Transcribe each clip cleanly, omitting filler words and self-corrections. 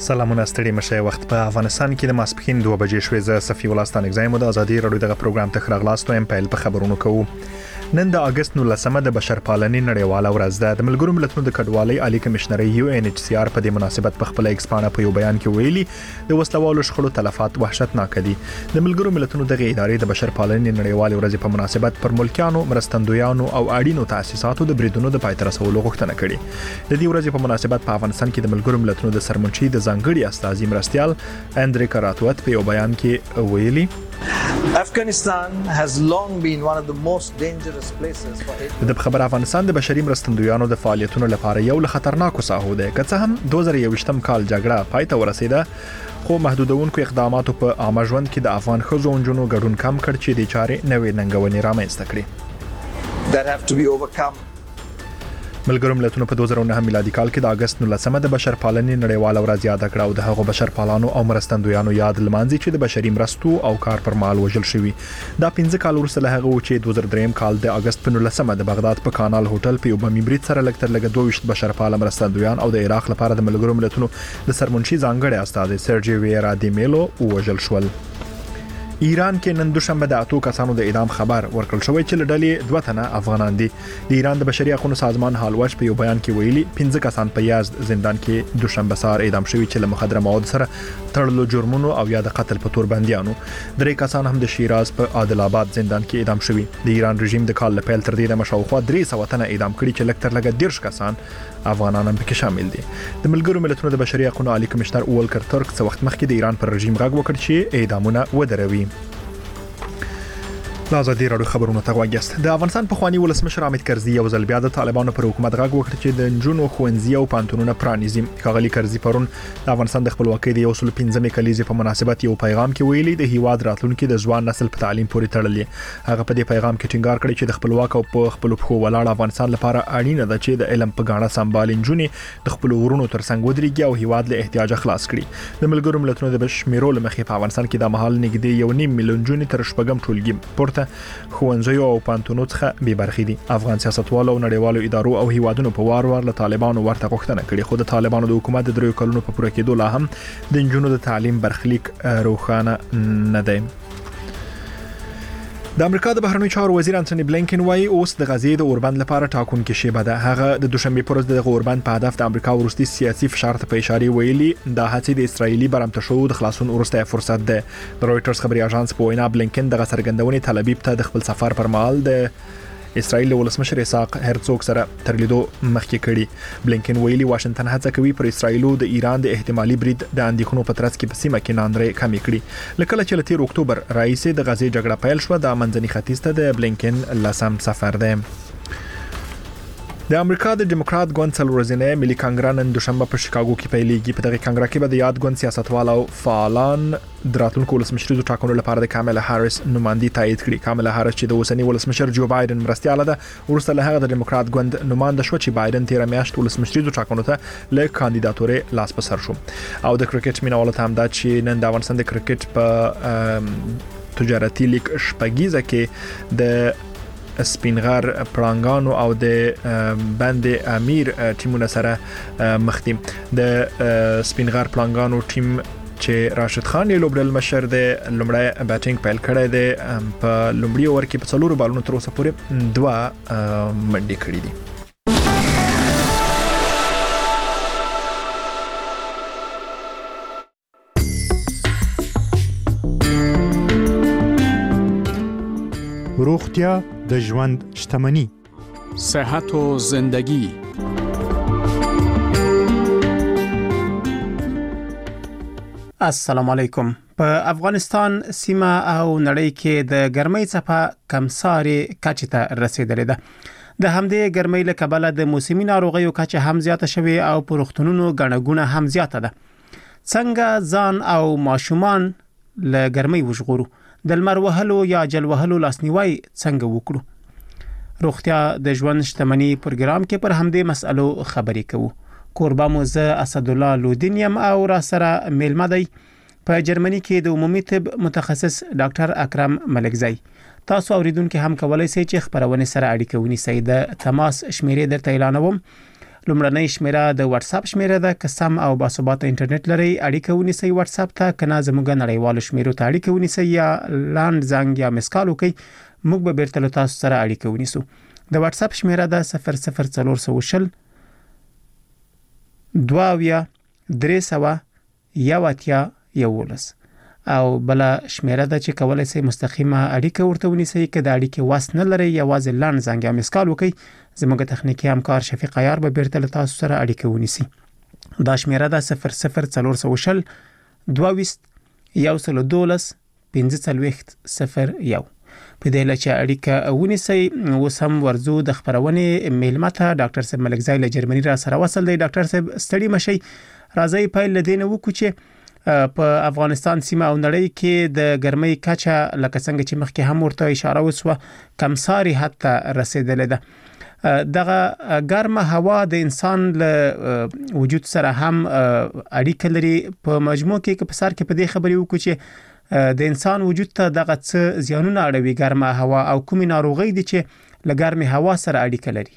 سلامونه ستړي مشه وخت په افغانستان کې د ماسپخین 2 بجې شوې ز صفي ولستان اگزایم د ازادي رادیو دغه پروګرام ته خراغلاستو ام پایل په خبرونو کوو. نن د اگست 19 د بشرپالنې نړیواله ورځ ده. د ملګرو ملتونو د کډوالۍ عالی کمشنري UNHCR په دې مناسبت په خپل ایکسپانه په یو بیان کې ویلي د وسلوالو شخړو تلفات وحشتناک دي. د ملګرو ملتونو د ادارې د بشرپالنې نړیواله ورځ په مناسبت پر ملکیانو، مرستندویانو او اړینو تاسیساتو د بریدونو د پای ته رسولو غوښتنه کړې. د دې ورځې په مناسبت په افغانستان کې د ملګرو ملتونو د سرمنشي د ځانګړي استازي مرستيال اندري کاراتوت په یو بیان کې ویلي Afghanistan has long been one of the most dangerous places for د خبر افغانستان د بشري مرستندویانو د فعالیتونو لپاره یو له خطرناکو ساحو ده. که څه هم 2021م کال جګړه پای ته ورسیده، خو محدودونکو اقداماتو په عامه ژوند کې د افغان ښځو او نجونو ګډون کم کړ چې د چارې نوې ننګونې رامنځته کړې. that have to be overcome. ملګرو ملتونو په 2009 میلادي کال کې د اگست 19 د بشرپالنې نړیواله ورځ یاد کړه او د هغو بشرپالانو او مرستندویانو یاد لمانځي چې د بشري مرستو او کار پر مهال وژل شوي. دا 15 کال وروسته له هغه چې 2003 کال د اگست په 19 د بغداد په کانال هوټل په یو بمي برید سره لکتر لګ 22 بشرپاله مرستندویان او د عراق لپاره د ملګرو ملتونو د سرمنشي ځانګړي استاد سرجي ویرا دی میلو وژل شول. ایران کې نن دوشنبه د 8 کسانو د اعدام خبر ورکړل شوی چې لړلې 2 تنه افغانان دي. د ایران د بشري حقوقو سازمان حالوش په یو بیان کې ویلي 15 کسان په یزد زندان کې دوشنبه سهار اعدام شوي چې له مخدره مواد سره تړلو جرمونو او یا د قتل په تور بنديانو. 3 کسان هم د شیراز په عادل آباد زندان کې اعدام شوي. د ایران رژیم د کال لپاره تر دې د مشاوخوا 300 تنه اعدام کړي چې لکتر لګ 10 کسان افغانان هم پکې شامل دي. د ملګرو ملتونو د بشري حقوقو عالی کمشنر اولکر ترک څو وخت مخکې د ایران پر رژیم غږ وکړ چې اعدامونه ودروي. ازادي رادیو خبرونه ته وګورئ. د افغانستان په خواني ولسمشر حامد کرزي یو ځل بیا د طالبانو پر حکومت غږ وکړ چې د جنونو خوندزي او پانتونونه پرانیزي. کاغلی کرزي پرون د افغانستان د خپلواکۍ د 115 کلیزې په مناسبت یو پیغام کې ویلي د هیواد راتلونکي د ځوان نسل په تعلیم پورې تړلې. هغه په دې پیغام کې ټینګار کړی چې د خپلواک او په خپل خو ولاړ افغانستان لپاره اړینه ده چې د علم په غاڼه سمبال انجونې د خپل ورونو ترڅنګ ودرېږي او هیواد له احتیاج خلاص کړي. د ملګرو ملتونو د بشمیرو لمخې په افغانستان کې د مهال نږدې 1.5 میلیون جونې تر شپږم ټولګي پورته خوندزیو او پانتونو څخه بې برخې دي. افغان سیاستوالو او نړیوالو ادارو او هیوادونو په وار له طالبانو ورته غوښتنه کړې، خو د طالبانو د حکومت د 3 کلونو په پوره کېدو لا هم د انجونو د تعلیم برخلیک روښانه نه دی. د امریکا د بهرنیو چارو وزیر انټونی بلینکن وايي اوس د غزې د اوربند لپاره ټاکونکي شیبه ده. هغه د دوشنبه پر ورځ د اوربند په هدف د امریکا ورستي سیاسي فشار ته په اشاره ویلي د هڅې د اسرایلی برمته شو د خلاصون ورسته فرصت ده. د رويټرز خبري اژانس په وینا بلینکن د څرګندونې تل ابیب ته د خپل سفر پر مهال د اسرائیل ولسمشر اسحاق هرڅوګ سره تر لیدو مخکې کړي. بلینکن ویلي واشنگټن هڅه کوي پر اسرائیل د ایران د احتمالي برید د اندېښنو په ترڅ کې په سیمه کې ناندري کمی کړي. لکه چې لتیر اکتوبر رئیس د غزې جګړه پیل شو د منځني ختیځ ته د بلینکن لسم سفر ده. د امریکا د ډیموکرات ګوند څلورځنی ملي کانګرس نن دوشنبه په شیکاګو کې پیلېږي. په دغه کانګرس کې به د یاد ګوند سیاستوال او فعالان د راتلونکو ولسمشر د ټاکنو لپاره د کاملا هاریس نمائندګي تایید کړي. کاملا هاریس چې د اوسنی ولسمشر جو بایدن مرستياله ده، ورسره له هغه د ډیموکرات ګوند نمائنده شو چې بایدن 13 میاشت ولسمشر د ټاکنو ته له کاندیداتورې لاس په سر شو. او د کرکټ مینوالو ته هم دا چې نن د افغانستان د کرکټ په تجارتي لیگ شپږیزه کې د سپینغر پړانګانو او د بند امیر ټیمونه سره مخ دي. د سپینغر پړانګانو ټیم چې راشد خان یې لوبډل مشر د لومړی بیټینګ پیل کړی دی. په لومړي اوور کې په 4 بالونو تر اوسه پورې 2 منډې کړې دي. روغتیا د ژوند شتمنی، صحت و زندگی. السلام علیکم. په افغانستان سیمه او نړۍ کې د ګرمۍ څپه کمساري کچې ته رسیدلې ده. د همدې ګرمۍ له کبله د موسمي ناروغیو کچه هم زیاته شوې او په روغتونونو غنګونه هم زیاته ده. څنګه ځان او ماشومان له ګرمۍ وژغورو؟ د لمر وهلو یا جل وهلو لاسنیوي څنګه وکړو؟ روغتیا د ژوند شتمنی پروګرام کې پر همدې مسألو خبرې کوو. کوربه مو زه اسد الله لودینیم او را سره میلمه دی په جرمني کې د عمومي طب متخصص ډاکټر اکرم ملکزی. تاسو اوریدونکو هم کولای شئ چې خبرونه سره اړیکه ونیسئ. د تماس شمیرې درته اعلانوم لومړنۍ شمیره د واتس اپ شمیره ده. که سم او باثباته انټرنیټ لري اړیکه ونیسئ واتس اپ ته، کنه زموږ نړیوالو شمیرو ته اړیکه ونیسئ یا لاند زنګ یا مسکال وکړئ، موږ به بیرته له تاسو سره اړیکه ونیسو. د واتس اپ شمیره ده 00420 22 300 11 او بل شمیره ده چې کولای شئ مستقیمه اړیکه ورته ونیسئ. که د اړیکې واس نه لري یوازې لاند زنګ یا مسکال وکړئ، زموږ تخنیکی همکار شفیق عیار به بیرته له تاسو سره اړیکه ونیسي. دا شمیره ده 00420 22 112 1501. په دې لچ اړیکه ونیسئ. اوس هم ورزو د خبرونې میلمه ته ډاکټر صاحب ملکزای له جرمني را سره وصل دی. ډاکټر صاحب ستړي مشي، راځي پیل لدینه وکړو چې په افغانستان سیمه او نړۍ کې د ګرمۍ کچه لکه څنګه چې مخکې هم ورته اشاره وسوه کمساري حتی رسیدلې ده. دغه ګرمه هوا د انسان له وجود سره هم اړیکه لري. په مجموع کې په سر کې په دې خبرې وکړو چې د انسان وجود ته دغه څه زیانونه اړوي ګرمه هوا او کومې ناروغۍ دي چې له ګرمې هوا سره اړیکه لري.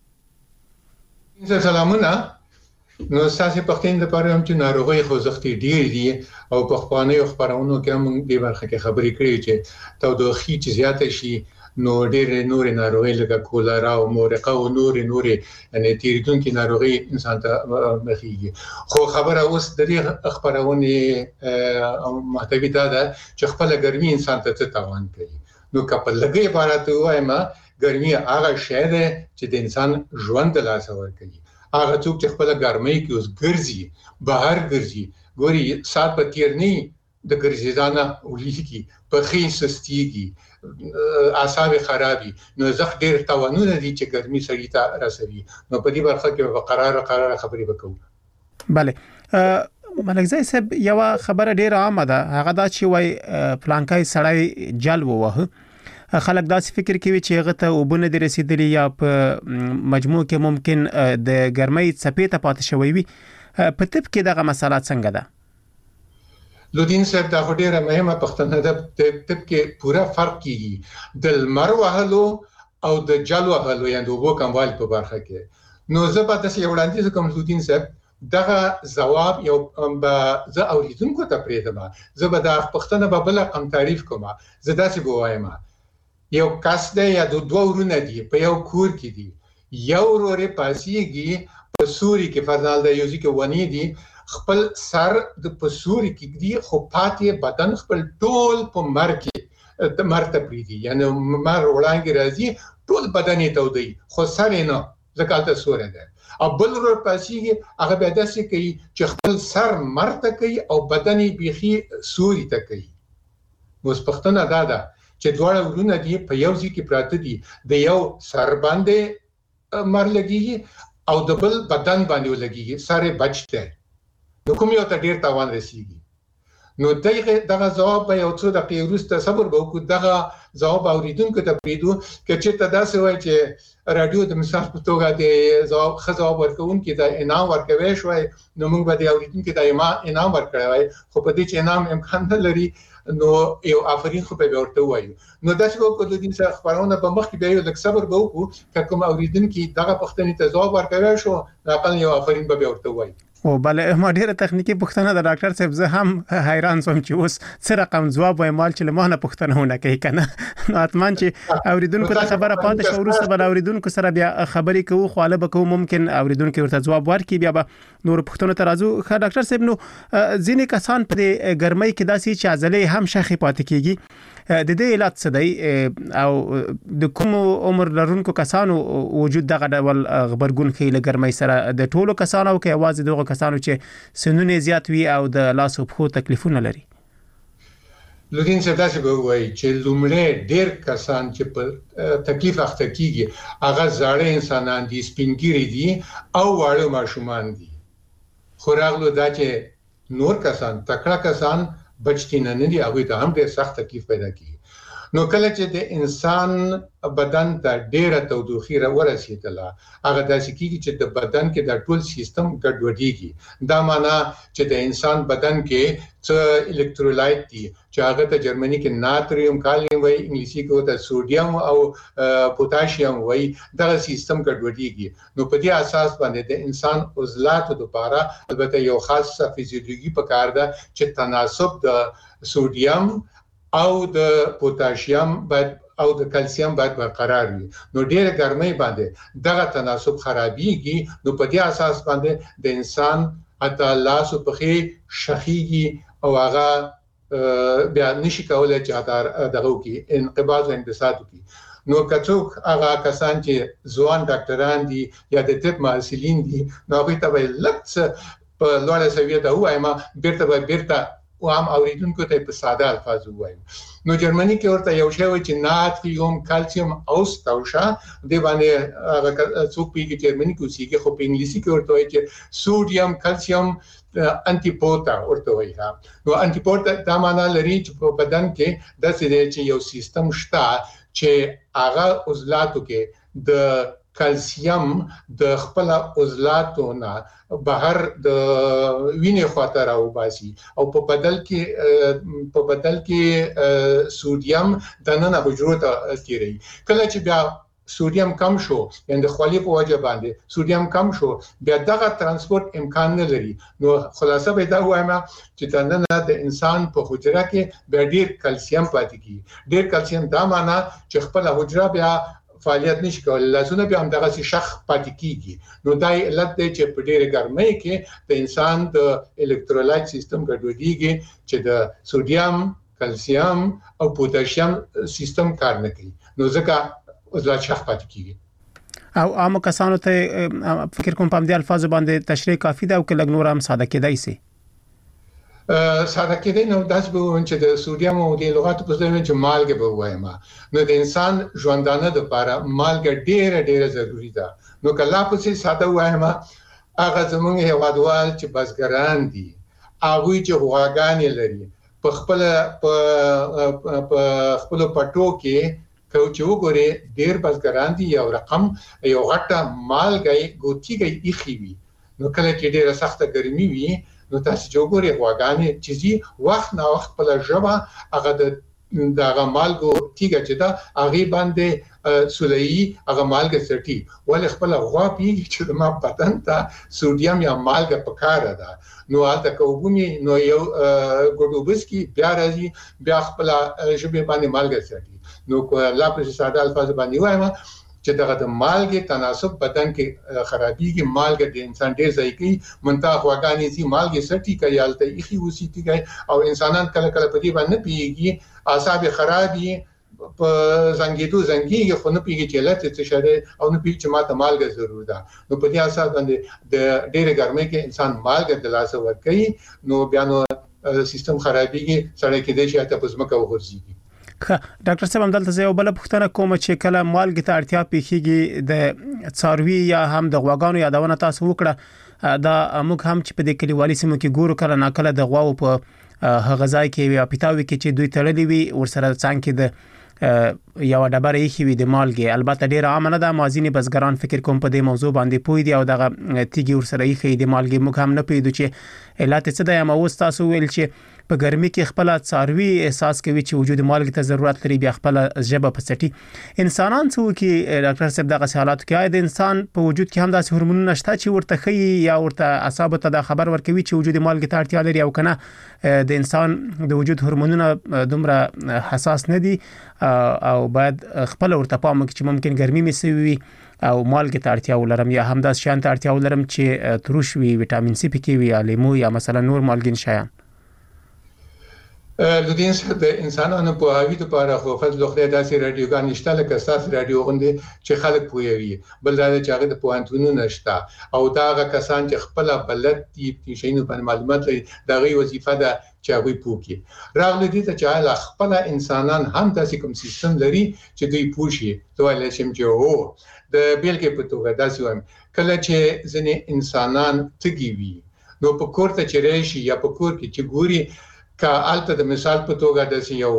سلامونه. نو ساسي پختین د پاره هم چې ناروغي خوځښتي ډیر دي او په خپانه خبرونو کې هم د برخه کې خبرې کړې چې تودوخه چې زیاته شي نو ډیر نور ناروغي لکه کولرا او مورقه او نور یعنی تیریدونکو ناروغي انسان ته مخېږي. خو خبره اوس د دې خبرونه محتوی ده چې خپل ګرمي انسان ته تاوان کوي. نو کپل لګي عبارت وایم ګرمي هغه شی ده چې د انسان ژوند له لاسه ورکوي. هغه څوک چې خپل ګرمۍ کې اوس ګرځي بهر ګرځي ګوري سات په تیر نه د ګرځیدانه ولېږي په خې سستيږي اعصاب خرابي نو زخ ډیر توانونه دي چې ګرمي سړی ته رسوي. نو په دې برخه کې به قرار خبرې وکړو. بله ملکزای صاحب یو خبره ډیره عامه ده، هغه دا چې وای پلانکای سړی جل ووهه. خلک داسې فکر کوي چې هغه ته وبونه دي رسیدلی یا په مجموع کې ممکن د ګرمۍ څپې ته پاتې شوی وي. په طب کې دغه مسله څنګه ده؟ لودین صاحب دا ډیره مهمه پوښتنه ده. طب کې پورا فرق کیږي د لمر وهلو او د جل وهلو یا د وبو کموال په برخه کې. نو زه به تاسو وړاندیز کوم لودین صاحب دغه جواب یو زه اوریدونکو ته پریدم. زه به دا پوښتنه به بل رقم تعریف کوم. زه داسې بوایم یو کس دی یا دوه ورونه دي په یو کور کې دي، یو ورور پاسيږي په سوري کې فرضاً د یوځي کې ونی دي خپل سر د پسوري کې دي خو پاتې بدن خپل ټول په مر کې د مرته پریدي یعنی مر وړاندې راځي ټول بدن ته ودی خو سر نه ځکه سوري ده. او بل ورور پاسيږي هغه به داسې کوي چې خپل سر مرته کوي او بدن بيخي سوري ته کوي. اوس پښتنه دا چې دواړه ورونه دي په یو ځای کې پراته دي، د یو سر باندې مر لګي او د بل بدن باندې لګي، سره بچته نو کوم یو ته ډیر تاوان رسیږي. نو دغه جواب به یو څو دقیقې وروسته صبر وکړو. دغه جواب اوریدونکو ته پریدو چې ته داسې وای چې رادیو د مثال په توګه د جواب ورکوونکي د انعام ورکوي شوی نو موږ به د اوریدونکو د انعام ورکړی خو په دې چې انعام امکان نه لري نو یو افرین خو به ورته وایو. نو داسې وکړو د دې څخه خبرونه په مخ کې به یو لک صبر وکړو چې کوم اوریدونکو دغه پښتني ته جواب ورکوي شو ناقل یو افرین به ورته وایي. او بله ما ډیره تخنیکی پوښتنه د ډاکټر صاحب زه هم حیران شوم چې اوس څه رقم جواب وایم چې لمانه پوښتنهونه کوي کنه. نو اتمان چې اوریدونکو ته خبره پاتې شو وروسته بل اوریدونکو سره بیا خبرې کوو خو له بکو ممکن اوریدونکو ورته جواب ورکړي بیا به نور پوښتنه ته راځو. ښه ډاکټر صاحب نو ځینې کسان په ګرمۍ کې داسې چې عضلې هم شخې پاتې کیږي، د دې علت څه دی او د کوم عمر لرونکو کسانو وجود دغه ډول خبرګون خې له ګرمۍ سره د ټولو کسانو کې आवाज دغه کسانو چې سنونه زیات وي او د لاس او پښو تکلیفونه لري؟ لودین څه داسې به وایي چې لومړی ډیر کسان چې په تکلیف اخته کیږي هغه زاړه انسانان دي، سپینګیري دي او واړه ماشومان دي. خو راغلو دا چې نور کسان تکړه کسان بچتینه نه دي هغه ته هم ډیر سخت تکلیف پیدا کیږي. نو کله چې د انسان بدن ته ډیره تودوخه ورسېدله هغه داسې کیږي چې د بدن کې د ټول سیستم ګډوډیږي دا معنی چې د انسان بدن کې څه الکترولایت دي چې هغه ته جرمني کې ناتریوم کالیوم وای انګلیسي کې ته سوډیم او پوتاشیم وای دا سیستم ګډوډیږي نو په دې اساس باندې د انسان عضلاتو لپاره البته یو خاصه فزیولوژي پکار ده چې تناسب د سوډیم او د پوتاشیم باید او د کلسیم باید برقرار وي نو ډېر ګرمۍ باندې دغه تناسب خرابېږي نو په دې اساس باندې د انسان حتی لاس او پښې شخیږي او هغه بیا نشي کولای چې دغه کې انقباض او انبساط وکړي نو کڅوک هغه کسان چې ځوان ډاکټران دي یا د طب محصلین دي نو هغه ته لکه په لوړه سویه دا وایم بیرته عام اوریدونکو ته په ساده الفاظ وایم نو جرمني کې ورته یو شی وي چې ناتریوم کلسیم او ستوشا دی باندې هغه څوک پیږي جرمني کې اوسېږي خو په انګلیسي کې ورته وایي چې سوډیم کلسیم انټیپوتا ورته وایي نو انټیپوتا دا معنی لري چې په بدن کې د سړي چې یو سیستم شته چې هغه عضلاتو کې د کلسیم د خپل عضلاتو نه بهر د وینې خواته راوباسي او په بدل کې سوډیم د نن حجرو ته تیری کله چې بیا سوډیم کم شو یعنی د خولي په وجه باندې سوډیم کم شو بیا دغه ترانسپورت امکان نه لري نو خلاصه به دا وایم چې د نن د انسان په حجره کې بیا ډیر کلسیم پاتې کی ډیر کلسیم دا معنی چې خپل حجره بیا فعالیت نشي کولای لاسونه به هم دغه شخ پاتې کیږي نو دا علت دی چې په ډېر ګرمۍ کې د انسان د الکترولایت سیستم ګډوډیږي چې د سوډیم کلسیم او پوتاشیم سیستم کار نه کوي نو ځکه عضلات شخ پاتې کیږي او عام کسانو ته فکر کوم په دې الفاظ باندې تشریح کافي ده او کله نور هم ساده کېدای شي ساده کېدای نو داس به ون چې د سوډیم او د لغاتو په ځای چې مالګه به وایم نو د انسان ژوندانه د لپاره مالګه ډیره ضروری ده نو کله په څه ساده وایم هغه زمونږ هیوادوال چې بزګران دي هغه چې غواګانې لري په خپل پټو کې چې وګوري ډیر بزګران دي یو رقم یو غټه مالګه ګوتیږي اخی وي نو کله چې ډیره سخته ګرمي وي نو تاسو چې وګورئ غواګانې چې وخت نه وخت په لږه هغه دغه مالګو تیګه چې دا هغه باندې سولې هغه مالګه سټي ول خپل غوا پیږي چې ما بدن ته سوډیم یا مالګه پکاره ده نو حالت کوبومي نو یو ګډوبسکی بیا راځي بیا خپل شبي باندې مالګه سټي نو لا په ساده الفاظ باندې وایم چې دغه د مالګې تناسب بدن کې خرابېږي مالګه د انسان ډېر ځای کوي منتها غواګانې چې مالګې سټي کوي الته یخي وسیتي کوي او انسانان کله په دې باندې پیږي اعصاب خرابي په زنګیږي خو نه پیږي چې لته څه شری او نه پیږي چې ماته مالګه ضرور ده نو په دې اساس باندې د ډېر ګرمۍ کې انسان مالګه د لاسه ورکوي نو بیا نو سیستم خرابېږي سړی کې د شي ته پزماکه وغورځيږي ډاکټر صاحب هم دلته یو بل پوښتنه کوم چې کله مالګې ته اړتیا پیښیږي د څاروي یا هم د غواګانو یادونه تاسو وکړه دا موږ هم چې په دې کلیوالي سیمو کې ګورو کله ناکله د غواو په غذای کې یا پیتاوي کې چې دوی تړلې وي ورسره څنګه د یو ډبره یې خوي د مالګې البته ډیر عام نه ده مازینی بزګران فکر کوم په دې موضوع باندې پوي دي او دغه تیګي ورسره یې خوي د مالګې موږ هم نه پیدو چې علت څه ده ما اوس تاسو ویل چې په ګرمي کې خپل څاروي احساس کوي چې وجود مالګې ته ضرورت لري بیا خپل ژبه پسټي انسانان څو کې ډاکټر صاحب دغه حالات کې د انسان په وجود کې هم داسې هورمونونه شته چې ورته خي یا ورته اعصاب ته د خبر ورکوي چې وجود مالګې ته اړتیا لري او کنه د انسان د وجود هورمونونه دومره حساس نه دي او باید خپل ورته پام وکړي چې ممکن ګرمي مې سوي او مالګې ته اړتیا ولرم یا هم داس شان ته اړتیا ولرم چې تروش وي وټامین سي پکې وي یا لیمو یا مثلا نور مالګین شیان لدین د انسانانو په هاوی ته لپاره خو فضل خدای داسې رادیوګان نشته لکه اساس رادیو غوندي چې خلک پوهوي بل دا چې هغه د پوهنتونونو نشته او دا هغه کسان چې خپل بلد دي شینو په معلومات لري دا غي وظیفه ده چې هغه پوهي راغلي دي چې خپل انسانان هم داسې کوم سیستم لري چې دوی پوښي دوی لشم چې هو د بیلګې په توګه داسې وایم کله چې ځنې انسانان تګي وي نو په کور ته چې راشي یا په کور کې چې ګوري کالته د مثال په توګه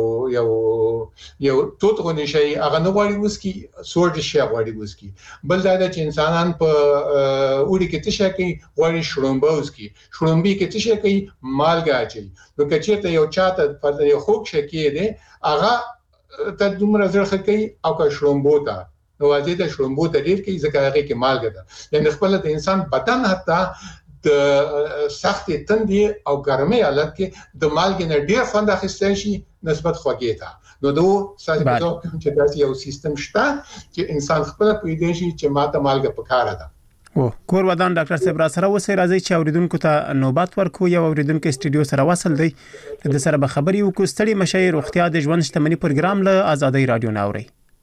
د یو توت غونې شي هغه نه غواړي وسکي سوړ شي غواړي وسکي بل دا چې انسانان په وړي کې څه کوي غواړي شړومبه وسکي شړومبي کې څه کوي مالګه اچي نو کچېته یو چاته پر یو خوک شي کې دی هغه ته دومره زړه کوي او که شړومبو ته نو واځي د شړومبو ته ډیر کې ځکه هغه کې مالګه ده یعنی خپل د انسان بدن حتی د سختې تندې او ګرمۍ حالت کې د مالګې نه ډیر خوند اخیستل شي نسبت خوږې ته نو دوه ساده چې داسې یو سیستم شته چې انسان خپل پیدا شي چې ماته مالګه پکاره ده او کور ودان ډاکټر صاحب را سره وسه راځي چې اوریدونکو ته نوبات ورکو یو اوریدونکو استودیو سره وصل دی د سره به خبري وکړو ستړي مشي روغتیا د ژوند شتمنۍ پروګرام له آزادۍ رادیو ناوري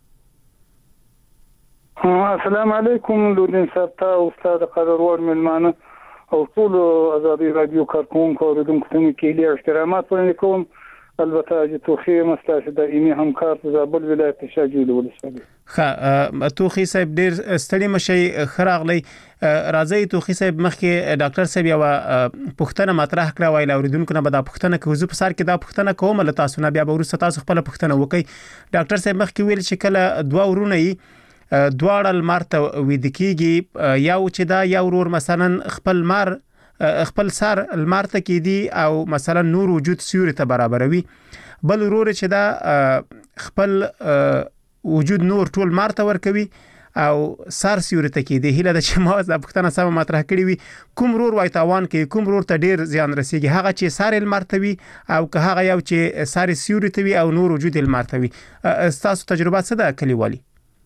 السلام علیکم لودین صاحب ته استاد قدرور ملمانه او ټول آزادۍ رادیو کارکونکو اوریدونکو ته کې احترامات وړاندې کوم البته چې توخی مستاسه د ایمي همکار په زابل ولایت شاجوی ولسوالۍ ښه توخی صاحب ډیر ستړي مشي خراغلی راځي توخی صاحب مخکې ډاکټر صاحب یو پښتنه مطرح کړه وایي اوریدونکو نه به د پښتنه کې وزو په سر کې دا پښتنه کوم له تاسو نه بیا به ورسره تاسو خپل پښتنه وکي ډاکټر صاحب مخکې ویل چې کله دوه ورونه یې دواړه المارته وېد کېږي یو چې دا یو ورور مثلا خپل سر المارته کې دی او مثلا نور وجود سیوري ته برابروي بل ورور چې دا خپل وجود نور ټول مارته ورکوي او سر سیوري ته کې دی هله د چې ما د پښتنه سم مطرح کړی وي کوم ورور وای تاوان کوي کوم ورور ته ډیر زیان رسیږي هغه چې سر المارته وي او که هغه یو چې سر سیوري ته وي او نور وجود المارته وي تاسو تجربه څه ده کلیوالي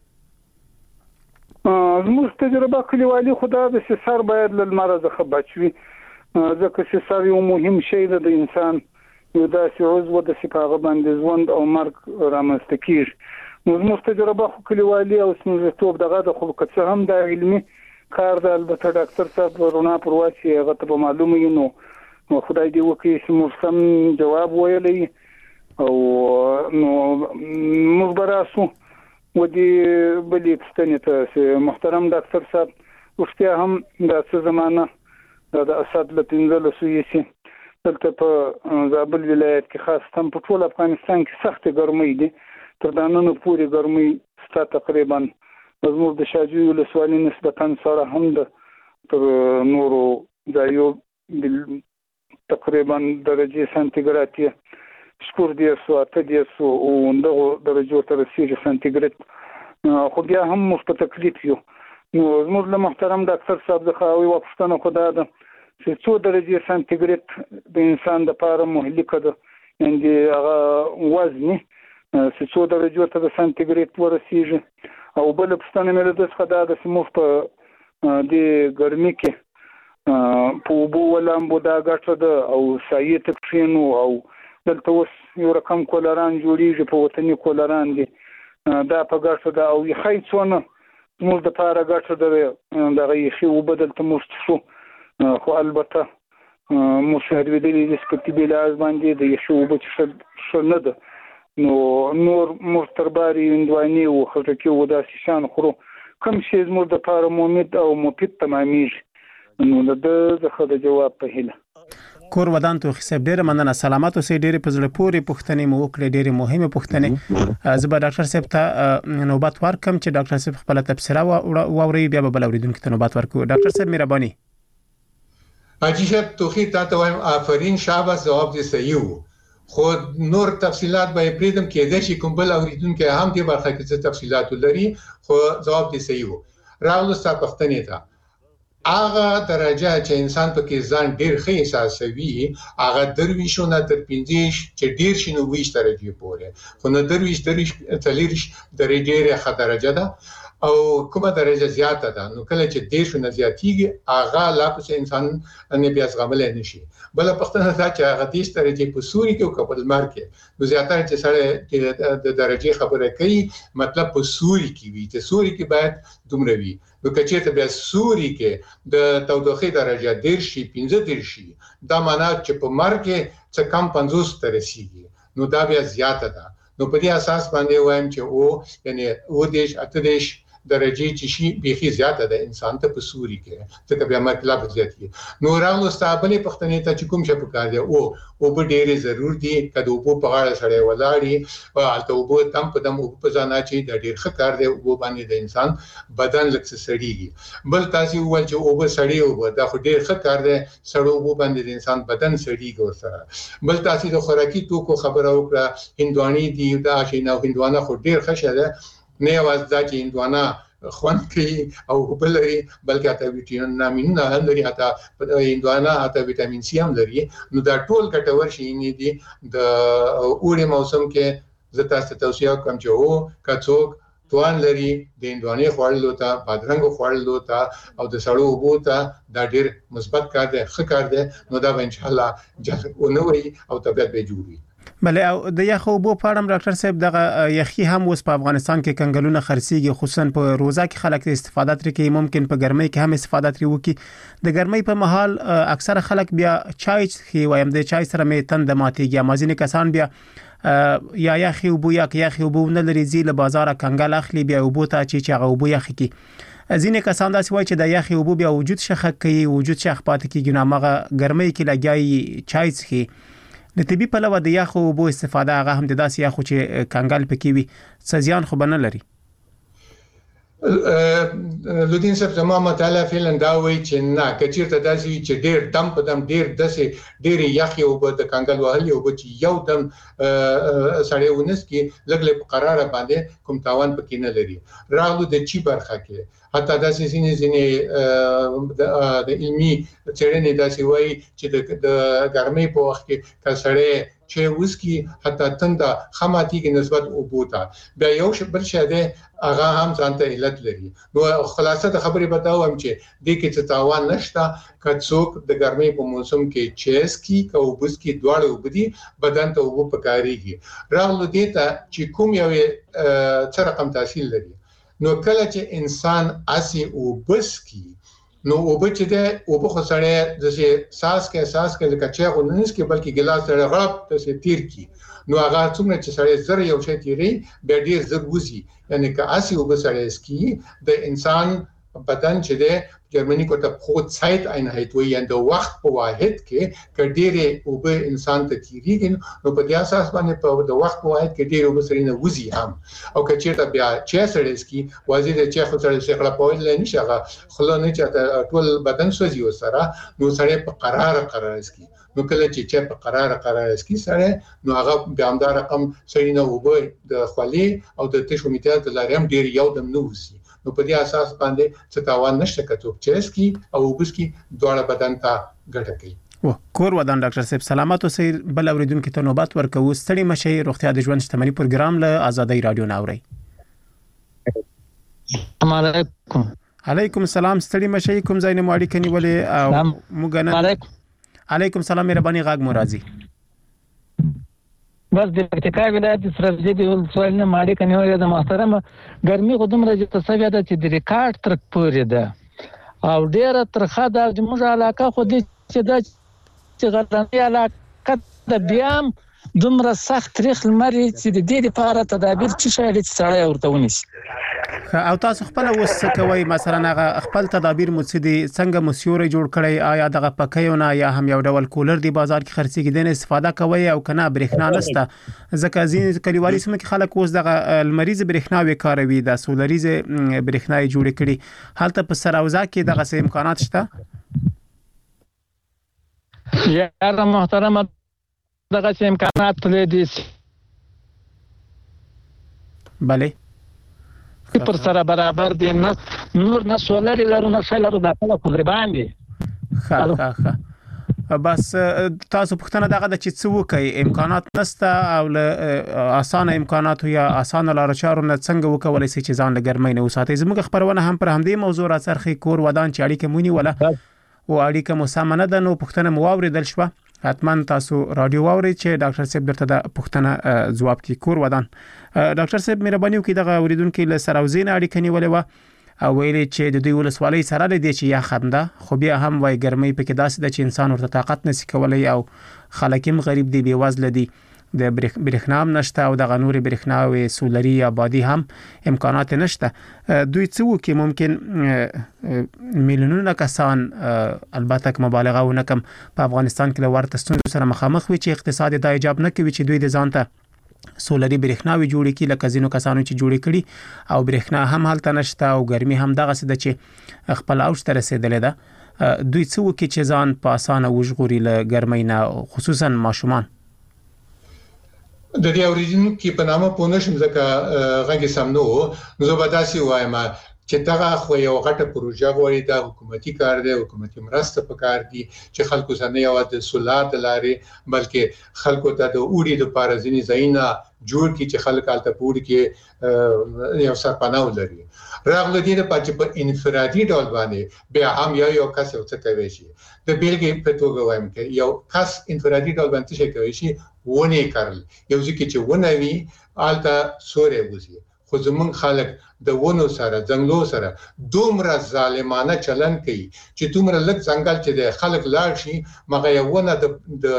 زموږ تجربه کلیوالي خدا د سر باید له مرض څخه بچوي ځکه چې سر یو مهم شی ده د انسان یو داسې عضو د سپاغه باندې ژوند او مرګ رامنځته کیږي نو زموږ تجربه کلیوالي او سمجوتوب دغه د خو که هم د علمي کار د البته ډاکټر صاحب رونا پرواچی هغه ته معلومه یو نو خدای دې وکړي چې موږ سم جواب ویلې او نو موږ براسو ودي بلی پستنه ته محترم ډاکټر صاحب وختیا هم د څه زمانہ د اسد له 15 سویسي دلته په زابل ولایت کې خاص هم په ټول افغانستان کې سخت ګرمۍ دي تر دانونو پورې ګرمۍ ستا تقریبا زموږ د شاجوی ولسوالۍ نسبتا سره هم د تر نورو ځایو تقریبا درجه سانتیګراد شکور دي سو اته دي سو او دغه درجو تر رسیدي سانتیګراد خو بیا هم مو په تکلیف یو نو زموږ له محترم ډاکټر صاحب څخه او پښتنه خدا ده چې 2 درجه سانتیګراد د انسان د لپاره مهلکه ده یعنی هغه وزن چې 2 درجو ته سانتیګراد ورسیږي او بل پښتنه مې د څخه ده چې مو په د ګرمي کې په بو ولامبو دا غټه ده او سایه تکشینو او دلته اوس یو رقم کولران جوړیږي په وطني کولران دي دا په ګټه ده او یې خیڅونه موږ د پاره ګټه ده دغه یې وبدل ته موږ شو خو البته مو شهر ویلي رسپکټیبل از باندې د یشو وبچ نه ده نو نور مرتباري اندواني او خټکی و داسې شان خورو کوم شی زموږ د پاره مفید او مفید تمامېږي نو د زخه د جواب په هله کور ودان تو حساب ډیره مننه سلامات اوسې ډیره په زړه پورې پښتنې مو وکړې ډیره مهمه پښتنې زبر ډاکټر صاحب ته نوبت ورکم چې ډاکټر صاحب خپل تفسیر او اوري بیا به بل اوریدونکو ته نوبت ورکو ډاکټر صاحب مهرباني حاجی صاحب توخی تاسو وایم آفرین شاباش جواب دې صحیح وو خو نور تفصيلات به پریدم کېدای شي کوم بل اوریدونکو هم دې برخه کې تفصيلات لري خو جواب دې صحیح وو راغلو ستاسو پښتنې ته هغه درجه چې انسان په کې ځان ډیر ښه احساسوي هغه درویشونه تر 15 چې ډیر شنو 20 درجه پورې خو نه درویش 30 درجه ښه درجه ده او کومه درجه زیاته ده نو کله چې ډیر شنو زیاتیږي هغه لا په انسان نه بیا زغمل نه شي بل پښتنه دا چې هغه 30 درجه په سوري کې او کپل مار کې نو زیاتره چې سره د درجه خبره کوي مطلب په سوري کې وي چې سوري کې باید دومره وي نو کچې ته بیا سوري کې د تودوخه درجه ډیر شي 15 شي دا معنی چې په مار کې څه کم 50 ته رسیږي نو دا بیا زیاته ده نو په دې اساس باندې وایم چې او یعنی و دیش اته دیش درجه چې شي بيخي زیاته ده انسان ته په سوري کې ځکه بیا مطلب زیاتی نو راغلو استابلې پښتنې ته چې کوم څه پکار دی او په ډېرې ضرور دي کله په پغاړه سره ولاړی او البته په تم په دم په ځانا چې د ډېر ښه کار دی او باندې د انسان بدن لکه سړیږي بل تاسو ول چې او به سړی او دا خو ډېر ښه کار دی سړو وو باندې د انسان بدن سړیږي ورسره بل تاسو د خوراکي توکو خبره وکړه هندواني دی دا شي نه هندوانه خو ډېر ښه شه نه یوازې دا چې هندوانه خوند کوي او بل لري بلکې اته ویټامین هم لري اته هندوانه اته ویټامین سی هم لري نو دا ټول ګټور شي نه دي د اوړي موسم کې زه تاسو ته توصیه کوم چې کڅوک توان لري د هندوانه خوړلو ته بادرنګ خوړلو ته او د سړو اوبو ته دا ډېر مثبت کار دی ښه کار دی نو دا به ان شاء الله ونوري او طبيعت به جوړي بله او د یخ اوبو په اړه ډاکټر صاحب دغه یخي هم اوس په افغانستان کې کنګلونه خرڅيږي خصوصا په روزه کې خلک استفاده ترې کوي ممکن په ګرمۍ کې هم استفاده ترې وکړي د ګرمۍ په محل اکثره خلک بیا چای څښي وایم د چای سره مې تند ماتيږي مازینه کسان بیا یا یخي اوبو یا یخي اوبو نه لري زی له بازار کنګل اخلي بیا اوبو ته چې هغه اوبو یخي کی ځینې کسان داسې وایي چې د یخي اوبو بیا وجود شخه کوي وجود شخ پاتې کیږي نو هغه ګرمۍ کې لګي چای څښي د طبي په لور د یخو اوبو استفاده هغه هم د داسې یخو چې کنګل پکې وي سزيان خو بنه لري لودین صاحب زما مطالعه فعلا دا وایي چې نه کچیرته داسې چې ډېر دم په دم ډېر داسې ډېر یخي اوبو د کنګل وهلي اوبو چې یو دم سړی ونس کې لګلې په قراره باندې کوم تاوان پکې نه لري راغلو د چی برخه کې حتی داسې سینې د علمي څېړنې داسې وایي چې د ګرمۍ په وخت کې کسړې چې وسکی حتی تنده خماتي کې نسبت اوبو ته بیا یو بل شه ده هغه هم ځانته علت لري نو خلاصه د خبرې بتاوم چې د کې څه تاوان نشته کڅوک د ګرمۍ په موسم کې چیس کی او بس کې دواړه وبدي بدن ته وبو پکاريږي راغلو دې ته چې کوم یو څه رقم تحصیل لري نو کله چې انسان اسی او بس کی نو وبچ دې او په خسړې د ساس کې لکه چې غونس کې بلکې ګلاس سره غړپ ته تیر کی نو هغه څومره چې سړی زر یو شی تیری به ډیر زر وزي یعنی که اسی او بسړې اسکی د انسان بدن چې د جرمني کو ته خود سایت einheit وي یعنی د وخت په واحد کې کډيره او به انسان ته تیریږي نو په دې اساس باندې په د وخت په واحد کې ډیر وبسرینه وزي هم او کچېته بیا چې سره اسکی وازي د چې خو سره څخه په ویل نه شغه خلونه نه چې ټول بدن سوزي وسره نو سره په قرار اسکی نو کله چې په قرار اسکی سره نو هغه بیا هم دا رقم سړی نه وبو د خولي او د تشو میټال د لاریم ډیر یو دم نو وسی نو په دې اساس باندې څه تاوان نشته کته چې اسکی او وبسکی دواړه بدن ته ګټه کوي کور ودان ډاکټر صاحب سلامات اوسئ بل اوریدونکو ته نوبت ورکوو ستړي مشي روغتیا د ژوند شتمنۍ پروګرام له آزادۍ رادیو ناوري السلام علیکم علیکم السلام ستړي مشي کوم ځای نه ماړي کني ولې او موږ علیکم السلام مهرباني غاګ مرادي بس د پکتیکا ولایت سرزي د ولسوالۍ نه ماړي کني ولې د محترم ګرمي خودم راځي تصویر ده چې د ریکارډ تر پورې ده او ډیره ترخه ده د موږ علاقه خو دې چې د چې غرنۍ علاقه د بیام دومره سخت تاریخ لمري چې د دې لپاره تدابیر چې شاید سړی ورته ونیسي او تاسو خپل وسه کوي مثلا هغه خپل تدابیر مصدي څنګه مسیوري جوړ کړی آیا دغه پکایونه یا هم یو ډول کولر دی بازار کې خرڅيږي دنه استفاده کوي او کنه برېښنا نشته ځکه ځین کلیوالي سیمه کې خلک اوس دغه المریض برېښنا وکاروي د سولریز برېښنا جوړ کړي حالت په سراوزا کې دغه امکانات شته یا محترم دغه امکانات لري بله پر سره برابر دي نور نه سولر لرو نه شلر د خپل قدربان دي بس تاسو پښتنه دغه د چې څه وکي امکانات نسته او له اسانه امکانات یا اسانه لار چارو نه څنګه وکولای شي چې ځان لګرمۍ نه وساتي زموږ خبرونه هم پر همدې موضوع را څرخي کور ودان چې اړیکه مونی ولا او اړیکه مسامنه ده نو پښتنه مواوریدل شو حتما تاسو رادیو واوري چې ډاکټر صاحب درته د پښتنه جواب کی کور ودان ډاکټر صاحب مهرباني وکړئ دغه اوریدونکو له سراوزین اړیکه نیولې و او ویلي چې د دوی ولسوالۍ سره لدی چې یا خنده خو بیا هم وای ګرمۍ پکې داسې د چې انسان ورته طاقت نسی کولای او خلک هم غریب دي بې وزله دي د برېښنا هم نشته او د غنوري برېښنا او سولري یا بادي هم امکانات نشته. دوی څه وکي؟ ممکن میلیونونه کسان البته که مبالغه ونکم په افغانستان کې د ورته ستونزو سره مخامخ وي چې اقتصاد دا اجازه نه کوي چې دوی د ځان ته سولري برېښناوي جوړې کړي لکه ځینو کسانو چې جوړې کړي او برېښنا هم هلته نشته او ګرمي هم دغه څه ده چې خپل اوج ته رسیدلې ده. دوی څه وکړي چې ځان په اسانه وژغوري له ګرمۍ نه خصوصا ماشومان؟ د دې اوریجنکي په نامه پونه شم ځکه غږی سم نو زه به تاسو وایم چې دغه خو یو غټه پروژه غواړي د حکومتي کار دی، حکومتي مرسته پکار دي چې خلکو سره نه یو د سولار د لارې بلکې خلکو ته د اوړي د پارځنی زینا جوړ کی چې خلک الته پوری کې یو سرپناه ولري. راغله دي د پاتې په انفرادي ډول باندې بیا هم یو کس یو څه کوي شي د بیلګې په توګه وایم کې یو کس انفرادي ډول باندې څه کوي شي ونه کارل یو ځکه چې ونه وی الته سورې وځي. خو زمون خلک د ونو سره ځنګلو سره دومره ظالمانه چلن کوي چې دومره لږ ځنګل چې د خلک لاړ شي مګر یو ونه د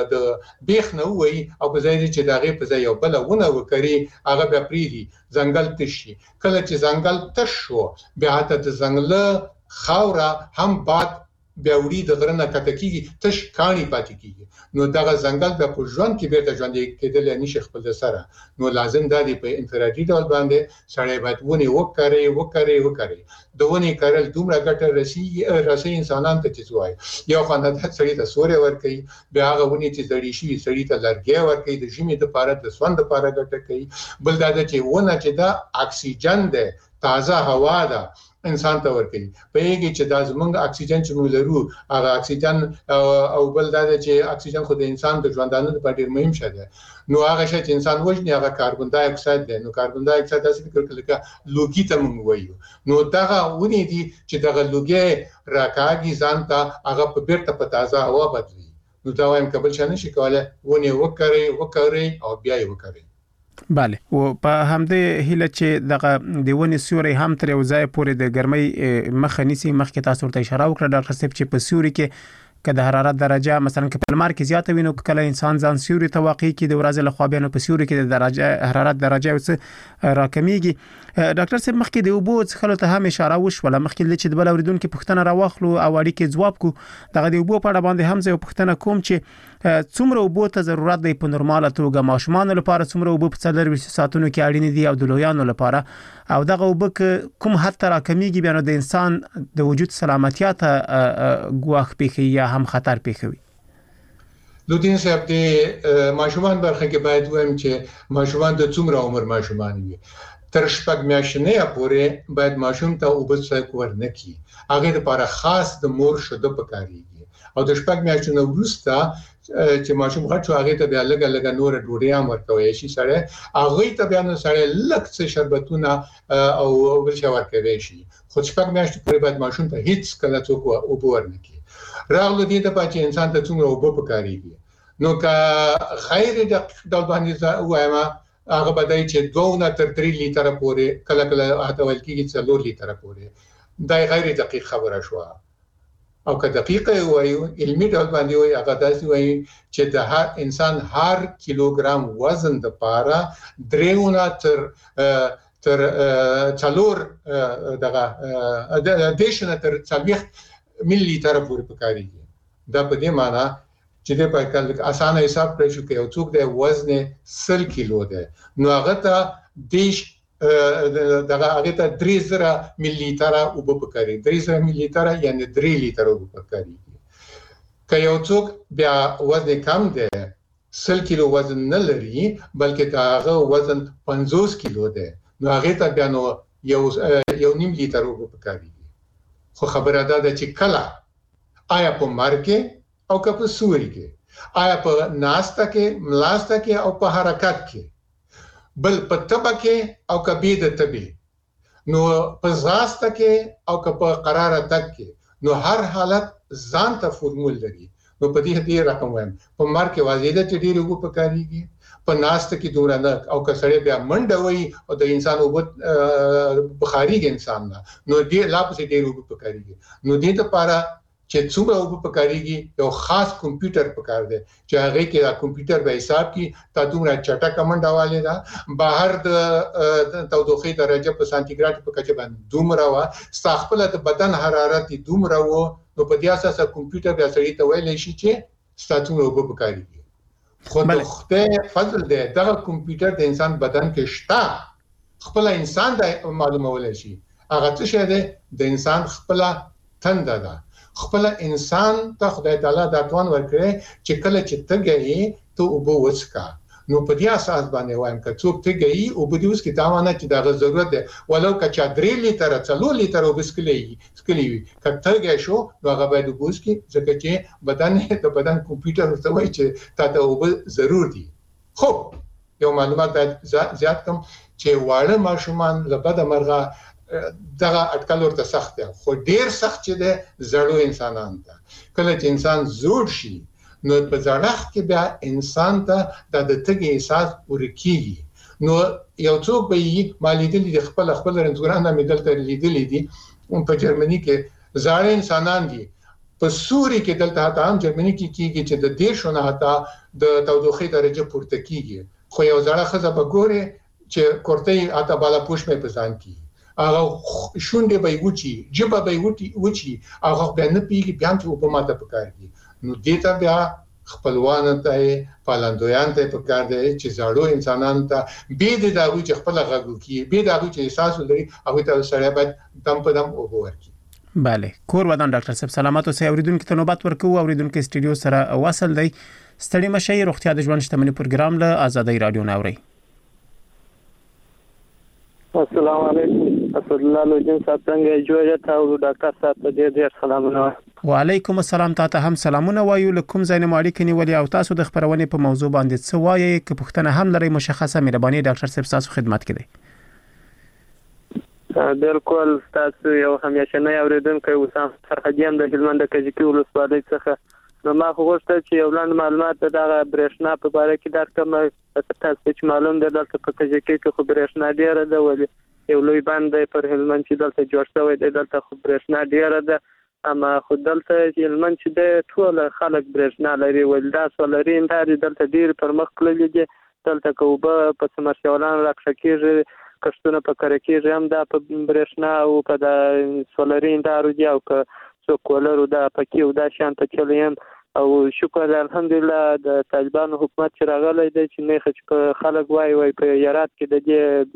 بیخ نه وي او په ځای چې دغه په ځای یو بل ونه وکړي هغه به پریدي ځنګل تشي. کله چې ځنګل تش شو بیا ته د ځنګل خاوره هم باد بیا وړي د غرنه کټکیږي تش کانی پاتې کیږي. نو دغه ځنګل د پوجوان کې به ته ژوند کېدل نشي خپل سره. نو لازم دی په انفرادي ډول باندې سړی باید ونی وکړي د ونی کارل دومره ګټه رسي انسانان ته چې وای یو خاندان سړی ته سورې ور کوي بیا هغه ونی چې زړی شي سړی ته لرګي ور کوي د ژمي د پاره د سوند لپاره ګټه کوي. بل دا چې ونه چې دا اکسیجن ده تازه هوا ده انسان ته ورکړي په یوه چې د زمونږ اکسیجن چې موږ لرو هغه اکسیجن او بل دا چې اکسیجن خو د انسان د ژوندانه لپاره ډیر مهم شی دی. نو هغه شی چې انسان وژني هغه کاربن ډای اکساید دی. نو کاربن ډای اکساید داسې فکر کړل چې لوګي ته موږ وایو. نو دغه ونی دي چې دغه لوګي راکاږي ځان ته هغه په بیرته په تازه هوا بدلي. نو دا وایم کبل شنه شي کوله ونی وکړي او بیا یې وکړي. بله او په همدې هله چې دغه دیونی سیوري هم تر یو ځای پورې د ګرمۍ مخه نیسي. مخکې تاسو ورته اشاره وکړه ډاکټر صاحب چې په سیوري کې که د حرارت درجه مثلا که په لمر کې زیاته وي نو کله انسان ځان سیوري ته واقع کی د ورځې له خوا بیا نو په سیوري کې د درجه حرارت درجه وس راکمیږي. ډاکټر صاحب مخکې د اوبو څخه ته هم اشاره وشوله مخکې چې د بل اوریدونکو پوښتنه راوخلو او اړیکې ځواب کو دغه د اوبو په اړه باندې هم زه پوښتنه کوم چې څومره اوبو ته ضرورت دی په نورماله توګه ماشومان لپاره څومره اوبو په 24 ساعتونو کې اړین دي او د لویانو لپاره او دغه اوبو کوم حد تر راکمیږي بیا نو د انسان د وجود سلامتیا ته ګواښ پیښي یا هم خطر پیښوي. لودین صاحب د ماشومان برخه کې باید وایم چې ماشومان د څومره عمر ماشومان وي تر شپږ میاشتې پورې باید ماشوم ته اوبه څکور نه کی. هغه لپاره خاص د مور شوده پکاريږي او د شپږ میاشتې وروسته چې ماشوم غټ شو هغه ته بیا لګ نور ډوډۍ هم ورکوي شي سره هغه ته بیا نو سره لږ څه شربتونه او بل څه ورکوي شي. خو شپږ میاشتې پورې باید ماشوم ته هیڅ کله څوک اوبه ورنکي. راغلو دي ته پاتې انسان ته څومره اوبه پکاريږي. نو که غیر د باندې وایم هغه بدای چې 2 تر 3 لیټر پورې کله هته ولکې 4 لیټر پورې دا غیر دقیق خبره شو. او که دقیقه وایو علمي ډول باندې وایي هغه داسې وایي چې د هر انسان هر کیلوګرام وزن د پاره 3 تر 4 دغه د دیشنه تر 40 ملي لیټر پورې پکاريږي. دا په دې معنی چې د په کال اسانه حساب کړئ چې یو څوک د وزن 100 کیلو ده نو هغه ته دیش دغه هغه ته 3000 ملي لیټر اوبه پکاري. 3000 ملي لیټر یعنی 3 لیټر اوبه پکاري. که یو څوک بیا وزن کم ده 100 کیلو وزن نه لري بلکې هغه وزن 50 کیلو ده نو هغه ته بیا نو یو نیم لیټر اوبه پکاري. خو خبره ده چې کله آیا په مرګ او که په سوري کې آیا په ناستا کې ملاستا کې او په حرکت کې بل په تبه کې او که بيد تبه نو په زاستا کې او که په قراره تک کې نو هر حالت ځان ته فرمول لري. نو په دې رقم وایم په مرګ کې واجبه چې ډیر وګ پکاريږي په ناستا کې دوره نه او که سړی بیا منډه وي او د انسان وګ بخاري کې انسان نه نو دې لا په دې وګ پکاريږي. نو دې لپاره چې څومره وب پکاريږي یو خاص کمپیوټر پکار دی چې هغه کې دا کمپیوټر به حساب کی تا دومره چټه کمنډ حواله ده بهر د تودوخه درجه په سانتیګراد په کچه باندې دومره وا استخپل د بدن حرارت دومره وو نو په دې اساس کمپیوټر بیا سړی ته ویل شي چې ستاسو وب پکاريږي خو د خدای فضل دی دا کمپیوټر د انسان بدن کې شته خپل انسان د معلومول شي هغه څه شه دی د انسان خپل تند ده خپل انسان ته خدای تعالی دا توان ورکړي چې کله چې تګي ته وبو وڅکا نو په دې اساس باندې وایم که څوک تګي او په دې اوس کې دا معنی چې دا ضرورت ده ولو کچا 3 لیټر 4 لیټر وبسکلی وي کته شو نو هغه باید وبوس کې ځکه چې بدن ته بدن کمپیوټر ورته وایي چې تاسو وب ضرور دي خو یو معلومات زیات کم چې واړه ماشومان لبد مرغه دغه اټکل ورته سخت دی خو ډیر سخت چې دی زړو انسانان ته کله چې انسان زوړ شي نو په زړښت کې بیا انسان ته د تګي احساس ورکیږي نو یو څوک به مالیدل دي خپل رنځورانه مدل ته لیدل دي په جرمني کې زړه انسانان دي په سوري کې دلته هم جرمني کې کیږي چې د دې شونه هتا د تودوخه درجه پورته کیږي خو یو زړه خزه به ګوري چې کورته اته بالا پوش مې پسان کی هغه شونډه به وچی جبه به وچی هغه به نه پیږي بیا چې په ماته پکاري نو دې ته بیا خپلوان ته پالندویان ته پکار دی چې زړو انسانان ته به د داوی چې خپل غږو کی به داوی چې احساس لري هغه ته سره باید دم په دم وګوري بله کور ودان ډاکټر صاحب سلامات اوسئ اوریدونکو ته نوبت ورکو اوریدونکو استډیو سره وصل دی ستړي مشي روغتیا د ژوند شتمنۍ پروګرام له آزادۍ رادیو ناوري السلام علیکم اسد الله لوجن صاحب څنګه جوړه تاسو ډاکټر صاحب ته ډېر سلامونه وعلیکم السلام تاسو هم سلامونه وایو لکم زین مالک نیولې او تاسو د خبرونې په موضوع باندې څه وایي که پوښتنه هم لري مشخصه مهرباني ډاکټر صاحب تاسو خدمت کړي بالکل تاسو یو همیشنه اوریدونکو وسام فرحدیان د هلمند کجکی ولسوالۍ څخه نو ما خو غوښتل چې یو لاندې معلومات دغه برېښنا په اړه کې درکړم تاسو چې معلوم ده دلته په کجکی کې خو برېښنا ډیره ده ولې یو لوی باندې پر هلمند چې دلته جوړ شوی دی دلته خو برېښنا ډیره ده اما خو دلته چې هلمند چې د ټول خلک برېښنا لري ول دا سولري انداري دلته ډیر پر مخ کړل دي دلته کوبه په سمرشولان راکشکیږي کښتونه په کرکیږي هم دا په برېښنا او په د سولري اندارو دی او که څو کولرو دا پکې او دا شان په چلیم او شکر الحمدلله د طالبانو حکومت چې راغلی دی چې نه خچ په خلک وای په یارات کې د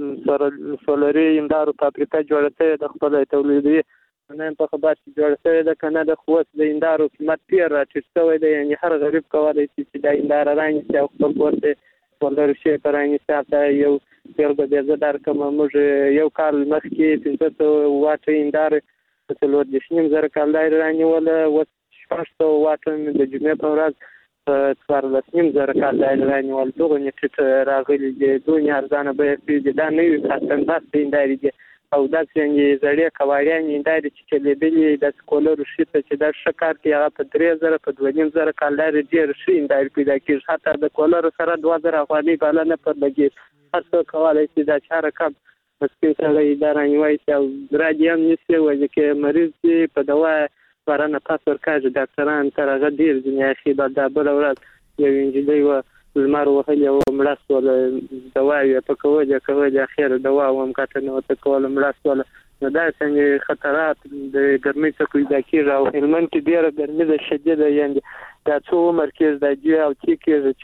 دې سولري اندارو فابریکه جوړه شوې د خپل تولیدي نه په خبر چې جوړه شوې ده کنه د قوت د اندارو قیمت پیر راټیټ شوی دی یعنی هر غریب کولی شي چې د اندار رانګي او خپل ورته سولر شي پرانګي ساته یو پیرګه د زدار کوم موږ یو کال مخکې 500 واټ اندار په 3.5 کال دای رانیول و 600 واټ د جمعې په ورځ په 14.5 کال دای رانیول دغه نیټه راغلي د دنیا ارزانه به په دا نه یو خاطر بس انداري دي او دا څنګه زړې کواریان انداري چې لیدلې د سکولر شته چې دا شکار کې هغه په 3000 په 2.5 کال دای ډیر شي انداري پیدا کیږي حتی د کولر سره 2000 افغاني بلنه پر لګي تاسو کولای شئ دا چاره کوم سپیشل اداره نیوي او راډیوم نشي وایي چې مریض په دوا ورنه پاسور کاږي ډاکټران تر هغه ډیر ځنې اخی بعد بل ورځ یو انجلۍ و المار وهلي او ملاس ولا دوا یې په کوجه اخر دوا او مکاتنه وته کول ملاس ولا دا څنګه خطرات د ګرمۍ څخه پیدا کیږي او هلمند کې ډیره ګرمي ده شدیده یعنی دا څو مرکز د جی او تی کې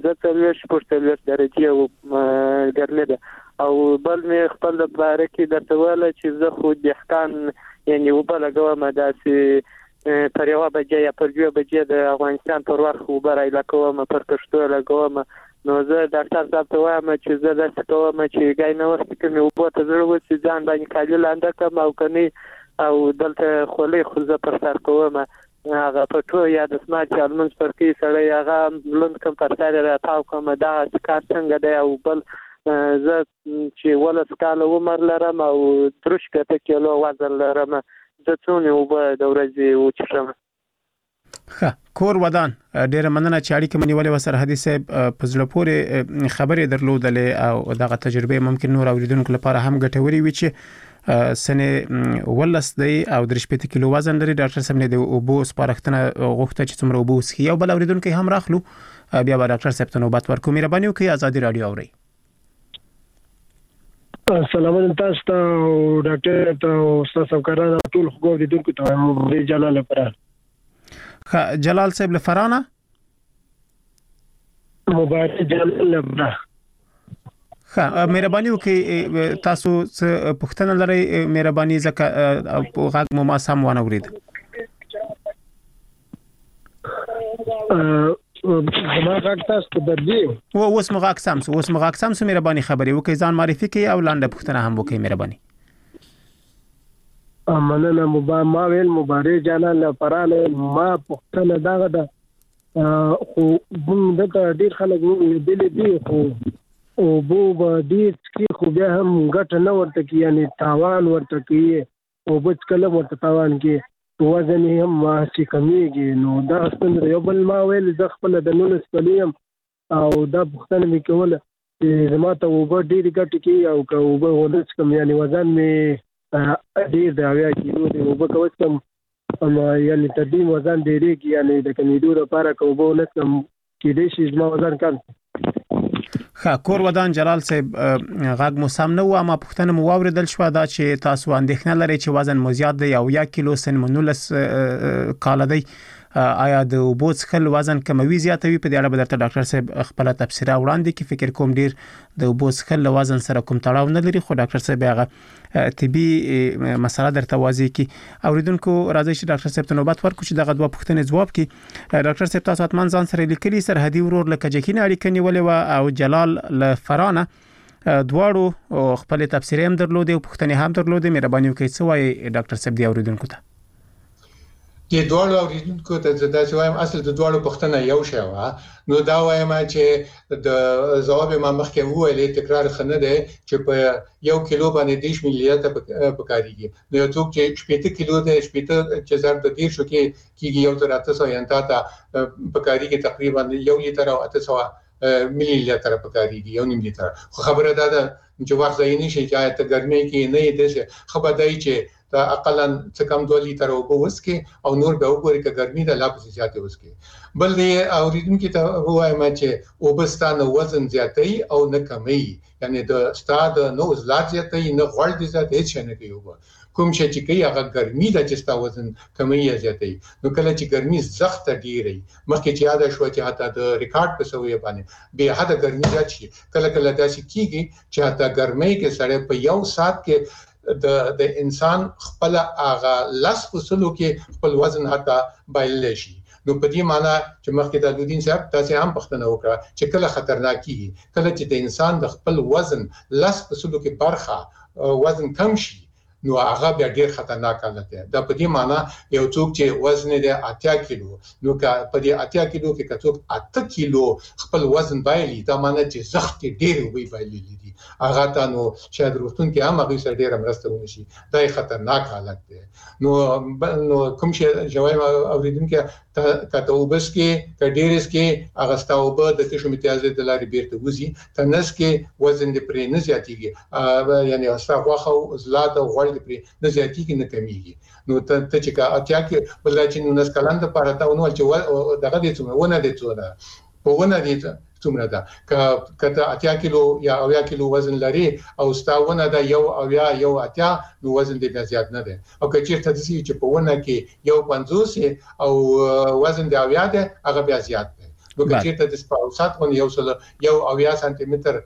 چې 15 درجه او ګرمي ده او بل مې خپل د باره کې د توله چې زه خو دهقان یعنی وبلګوم داسې پر یو بجې یا پر یو بجې د افغانستان پر ورخ وبره لکوم پر کښتو لګوم نو زه ډاکټر صاحب ته وایم چې زه د څه چې ګای نه وخت کې مې وبو ته زړه و چې ځان باندې کالي لاندې کوم او کني او دلته خولې خو زه پر سر کوم هغه په ټو یا د سماج چالمنس پر کې سره هغه لوند کوم پر سر راټاو کوم دا کار څنګه دی او بل زه چې ولس کاله عمر لرم او 3 کیلو وزن لرم زه څونه وب د ورځې وچشم کور ودان ډیره مننه چې اړیکه منیولې وسره حدیث په ځل پورې خبرې درلودلې او دغه تجربه ممکن نور اوریدونکو لپاره هم ګټوري وي چې سنې ولس دی او 3 کیلو وزن لري. ډاکټر صاحب نه د اوبو سپارښتنه غوښته چې څومره اوبه وڅښي. یو بل اوریدونکو هم راخلو بیا به ډاکټر صاحب ته نوبت ورکو. مهرباني وکړئ آزادي رادیو اورئ. السلام علیکم تاسو ته ډاکټر ته استاد سمکاران ټول خو د دونکو ته مبارک جلال لپاره. جلال صاحب لفرانه مبارک جلال لپاره. مهرباني وکړئ تاسو څه پوښتنه لرئ؟ مهرباني ځکه غږ مو ما سم ونه اورید. زما غږ تاسو ته بدلی اوس مو غږ سم سو مهرباني خبري وکړئ، ځان معرفي کړئ او لاندې پوښتنه هم وکړئ مهرباني. مننه ما ویل مبارک جلال لپاره. ما پوښتنه داغه ده خو موږ د ډیر خلک ویل دي خو او بو ډیر کې خو بیا هم ګټه نه ورته کی، یعنی تاوان ورته کی او بچ کله ورته تاوان کې وزن هم ماشي کمیږي. نو دا څنګه یو بل ما ویل ز خپل د 19 کلیم او دا پوښتنه مې کوله چې زما ته وبو ډیر ګټه کی او که وبو ولڅ کم، یعنی وزن مې ډیر دا ویا کیلو دی وبو کوم اما یعنی تدیم وزن ډیر کی، یعنی د کمیدو لپاره کوبو ولڅ کم کې دې شي زما وزن کم. کور ودان جلال صاحب غږ مو سم نه و، اما پوښتنه مو واوریدل شو دا چې تاسو اندېښنه لرئ چې وزن مو زیات دی او 1 کیلو سن منولس کال دی. آیا د اوبو څښل وزن کموي زیاتوي؟ په دې اړه به درته ډاکټر صاحب خپل تفسیر وړاندې کی. فکر کوم ډیر د اوبو څښل له وزن سره کوم تړاو نه لري، خو ډاکټر صاحب هغه طبي مسله درته واضح کی. اوریدونکو راځي چې ډاکټر صاحب ته نوبت ورکړو چې دغه دوه پوښتنې ځواب کی. ډاکټر صاحب تاسو اتمن ځان سره لیکلي سرحدي ورور لکه جکین اړیکه نیولې و او جلال لفرانه دواړو خپل تفسیر هم درلود او پوښتنې هم درلود. مهرباني وکړئ څه وایي ډاکټر صاحب دی اوریدونکو ته؟ د دوړو اوریدونکو ته دا چې وایم اصل د دوړو پوښتنه یو شی و. نو دا وایم چې د جواب ما مخکې وویل تکرار خنه ده چې په 1 کیلو باندې 10 ملي لیټر پکاريږي. نو یو څوک چې 70 کیلو ده 70 چې زر د 10 کېږي یو تر 800 ینتا ته پکاريږي تقریبا 1 لیټر او 800 ملي لیټر پکاريږي 1 لیټر. خو خبره ده چې وخت ځای نشي چې ته ګرمي کې نه دې خبر دی چې دا اقلا څه کم 2 لیټر اوبه وسکي او نور به وګوري چې ګرمي ده لا په زیاته وسکي. بل دې اوریدونکو ته وایم چې اوبستانه وزن زیاتي او نه کمي، یعنی د استاد نو زلات زیاتي نه غوړ دي زیات هیڅ نه کوي. کوم شي چې کوي هغه ګرمي ده چې ستا وزن کمي یا زیاتي. نو کله چې ګرمي زخت ډیری مخکې چې یاد شو چې حتی د ریکارډ په سوې باندې به حد ګرمي زیات شي، کله داسې کیږي چې حتی ګرمي کې سره په یو سات کې د انسان خپل اغه لاس فصلو کې خپل وزن حتی بایل شي. نو په دې معنی چې مخکې د دودین صاحب تاسو هم پښتنه وکړه چې کله خطرناکي کله چې د انسان د خپل وزن لاس فصلو کې برخه وزن کم شي نو هغه بیا ډیر خطرناک حالت دی. دا په دې معنی یو څوک چې وزن یې 8 کیلو نو په دې 8 کیلو کې کڅوک 8 کیلو خپل وزن بایلی دا معنی چې زخت ډیر وی بایلی دي هغه ته نو شاید روغتون کې هم هغه سره ډیر مرسته ونشي. دا خطرناک حالت دی. نو کوم شي جواب اوریدونکو کته وبس کې کډیرس کې هغه ستاوبه د تشو امتیازات د لارې بیرته وزي تنس کې وزن د پرې نه زیاتیږي، یعنی استا واخو زلات او غوړ د پرې نه زیاتیږي نه کمیږي. نو ته چې کا اتیا کې بل چې نو نس کلند لپاره تا نو چې دغه دې څومره ونه دې څونه په ونه دې څومره ده کته اتیا کیلو یا اویا کیلو وزن لري او ستاونه ده یو اتیا نو وزن دې زیات نه ده. او که چیرته د سې چې په ونه کې یو 50 او وزن دې اویا ده هغه بیا زیات ده. نو که چیرته د سپاوسات ونه یو اویا سانتي متر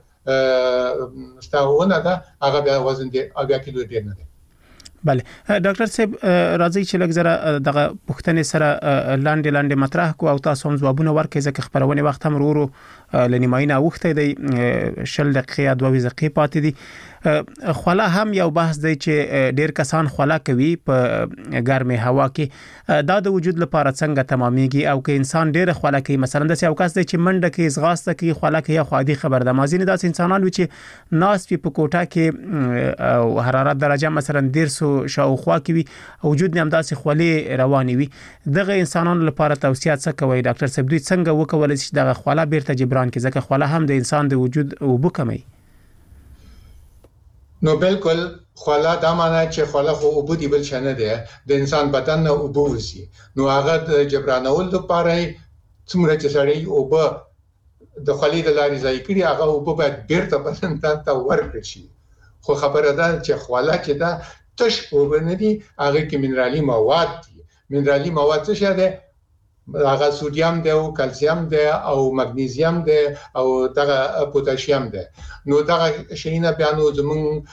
ستاونه ده هغه بیا وزن دې اویا کیلو ډیر نه ده. بله ډاکټر صاحب راځي چې لږ زره دغه پوښتنې سره لاندې مطرح کو او تاسو هم ځوابونه ورکړئ ځکه خبرونه وخت هم ورو لنیماینه وخت دی 20 دقیقې یا 2 دقیقې پاتې دي. خوله هم یو بحث دی چې ډیر کسان خوله کوي په ګرمه هوا کې، دا د وجود لپاره څنګه تمامېږي او که انسان ډیر خوله کوي مثلا د یو کس دی چې منډه کوي زغاسته کوي خوله کوي خو عادي خبر ده مازین داس انسانان وي چې ناس په کوټه کې او حرارت درجه مثلا 150 شاوخوا کوي وجود نه همداسې خولې رواني وي. دغه انسانانو لپاره توصیه څه کوي ډاکټر صاحب؟ دوی څنګه وکولای شي دغه خوله بیرته جبران کړي ځکه خوله هم د انسان د وجود وبو کمي؟ نو بالکل خلا دا معنی چې خلا خو اوبو دی بل شنه ده د انسان بدن نه اوبو وسی نو هغه د جبرانول لپاره څومره چې سړی اوبو د خلی د لارې ځای کړي هغه اوبو باید بیرته بدن ته ورکړي شي خو خبره ده چې خلا چې دا تش اوبو نه دي هغه کې منرالي مواد دي منرالي مواد څه شه ده هغه سودیم ده او کلسیم ده او مګنیزیم ده او دغه پوتاشیم ده نو دغه شینه بیانو زمون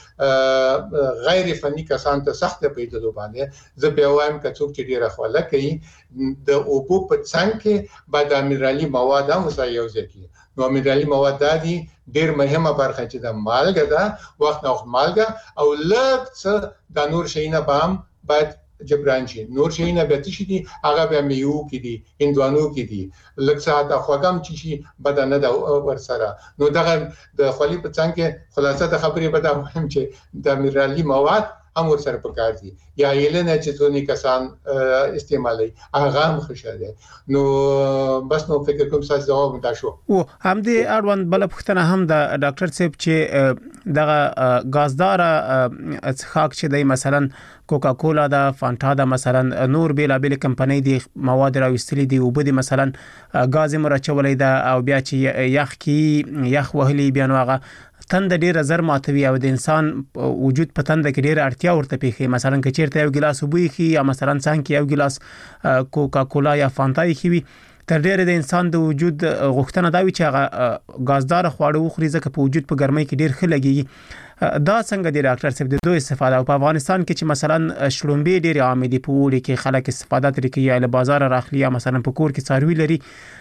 غیر فنی کسان ته سخت پیدا باندې زه به وایم چې څوک چې ډیره خواله کوي د اوبو په څنګ کې بعد منرالي مواد هم یو ځکه نو منرالي مواد دي ډیر مهمه برخه چې د مالګه ده وخت نو مالګه او لږ د نور شینه بام بعد جبران شي نور شینه به تشي دي هغه به میو کې دي هندوانو کې دي لږ ساعت خوګم چې شي بدن د ورسره نو دغه د خلی په څنګه خلاصه د خبرې به دا مهم چې د منرالي مواد هم ورسره پکار دي یا یلنه چې څونی کسان استعمالي هغه هم خوشاله نو بس نو فکر کوم ساز جواب دا شو او هم دې اړوند بل پختنه هم د ډاکټر صاحب چې دغه غازدار څخاک چې د مثلا کوکا کولا دا فانټا دا مثلا نور بیلابل کمپنۍ دي مواد راوستلي دي او بده مثلا غاز مرچولې دا او بیا چې یخ وهلي بیا نو هغه تند ډیره زر ماتوي او د انسان وجود په تند کې ډیره اړتیا ورته پیخي مثلا که چیرته یو ګلاس وبوي خي یا مثلا څنګه یو ګلاس کوکا کولا یا فانټا خي تر ډیره د انسان د وجود غوښتنه دا وي چې هغه غازدار خواړه وخوري ځکه په وجود په ګرمۍ کې ډیر ښه لګي دا څنګه دی ډاکټر صاحب د دوی استفاده او په افغانستان کې چې مثلا شړومبې ډیر عام دي په وړي کې خلک استفاده ترې کوي یا له بازار راخلي یا مثلا په کور کې څاروي لري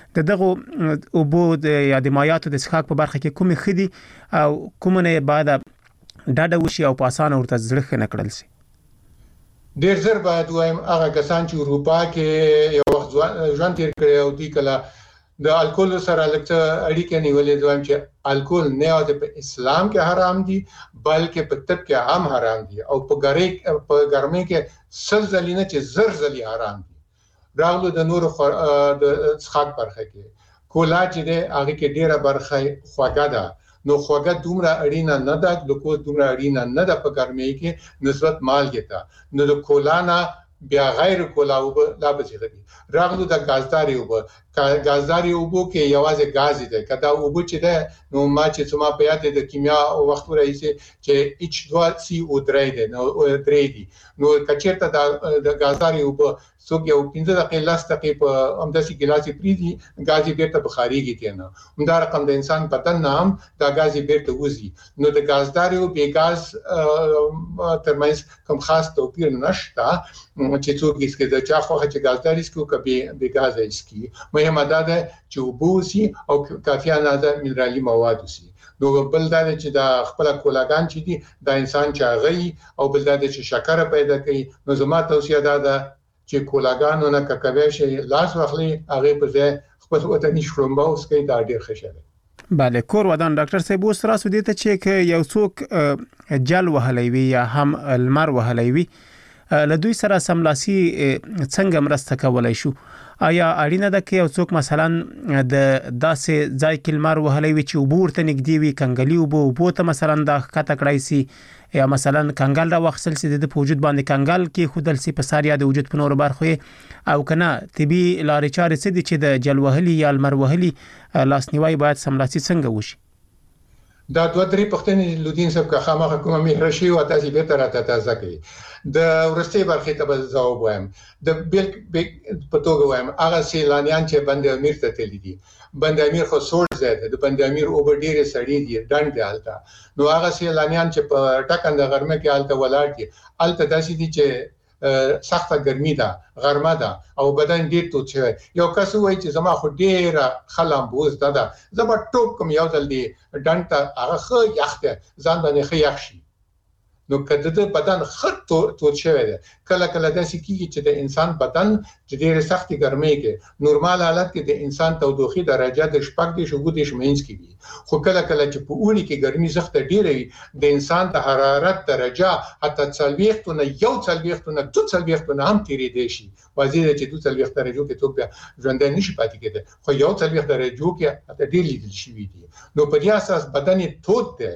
دغه اوبو یا د مایعاتو د څښاک په برخه کې کومې خدي او کومه بعد ډاډه وشي او په اسانه ورته ځړخ نه کړل شي ډیر زر باید وایم هغه کسان چې اروپا کې یو وخت ژوند تیر کړی او دی کله د الکول سره لکه اړیکه نیولې دویم چې الکول نه یوازې په اسلام کې حرام دي بلکې په طب کې هم حرام دي او په ګرمۍ کې سلزلینه چې زرزلی حرام دي راغلو د نور د څښاک برخه کې کولا چې د هغه کې ډیره برخه خوږه ده نو خوږه دومره اړینه نه ده ګلوکوز دومره اړینه نه ده په ګرمۍ کې نسبت مالګې ته نو د کولا نه بیا غیر کولا او لا بچی راغلو د غازداري او کې یوازې غاز دي کدا او چې ده نو ما چې څما په یاد د کیمیا او وخت راځي چې H2CO3 ده نو درې دي نو کچېرته د غازداري او څوک یو 15 دقیقې لاس دقیقې په همداسي ګلاسي پریدي غازي بیرته بخاريږي کنه همدا رقم د انسان بدن نام دا غازي بیرته وځي نو د غازداري او بې غاز ترمنځ کوم خاص توپیر نشته چې څوک یې کې د چا خو چې غازداري سکو کبي بې غاز اسکی مهمه ده چې وبوسي او کافي اندازه منرالي مواد وسي نو بل دا چې د خپل کولاګان چې دي د انسان چاغي او بل دا چې شکر پیدا کوي نو زما توصیه ده چې کولاګانو نه ککوي شي لاس واخلي هغه په ځای خپل وطني شړومبه اوس کې دا ډیر خوشاله بله کور ودان ډاکټر صاحب اوس راسو دي ته چې یو څوک جل وهلوي وي یا هم المر وهلوي وي له دوی سره سملاسي څنګه مرسته کولای شو آیا اړینه ده چې یو څوک مثلا د داسې ځای کې المر وهلوي وي چې وبورته نږدې وي کنګلي وبو ته مثلا د کته کړای سي یا مثلا کنګل را وخصل سي د وجود باندې کنګل کې خودل سي په ساریا د وجود په نور برخو او کنه طبي لارې چارې سي چې د جلوهلي یا المروهلي لاسنیوي باید سملاسي څنګه وشي دا دوه درې پښتنې لودین صاحب کا خامخ کومه مهرشي او تاسو به تر تاسو کوي د ورستي برخه ته ځواب وایم د بیل پتوګ وایم هغه سیلانیان چې بند امیر ته تللی دي بند امیر خو سوړ زیاته د بند امیر او ډیره سړی دي ډنډ دی حالت نو هغه سیلانیان چې په ټکند غرمه کې حالت ولاړ دي حالت داسې دي چې سخته ګرمي ده غرمه ده او بدن ډیر توت شوی یو کس وایي چې زما خو ډیر خلم بوز ده زما ټوپ کوم یو ځل دی ډنټ هغه خو یخته ځان باندې خو یخ شي نو کله د بدن خط توت شوی ده کله داسې کیږي چې د انسان بدن چې ډیر سختي ګرمي کې نورمال حالت کې د انسان تودوخي درجه د شپږ د شګو د شمینس کې وي خو کله چې په اوړي کې ګرمي سخته ډیره وي د انسان د حرارت درجه حتی 40 تونه یو 40 تونه 240 تونه هم تیری دي شي واځي چې 240 درجه کې ته ژوند نشي پاتې کېده خو یو 40 درجه کې حتی ډیر لیدل شي دي نو په دې اساس بدن توت ده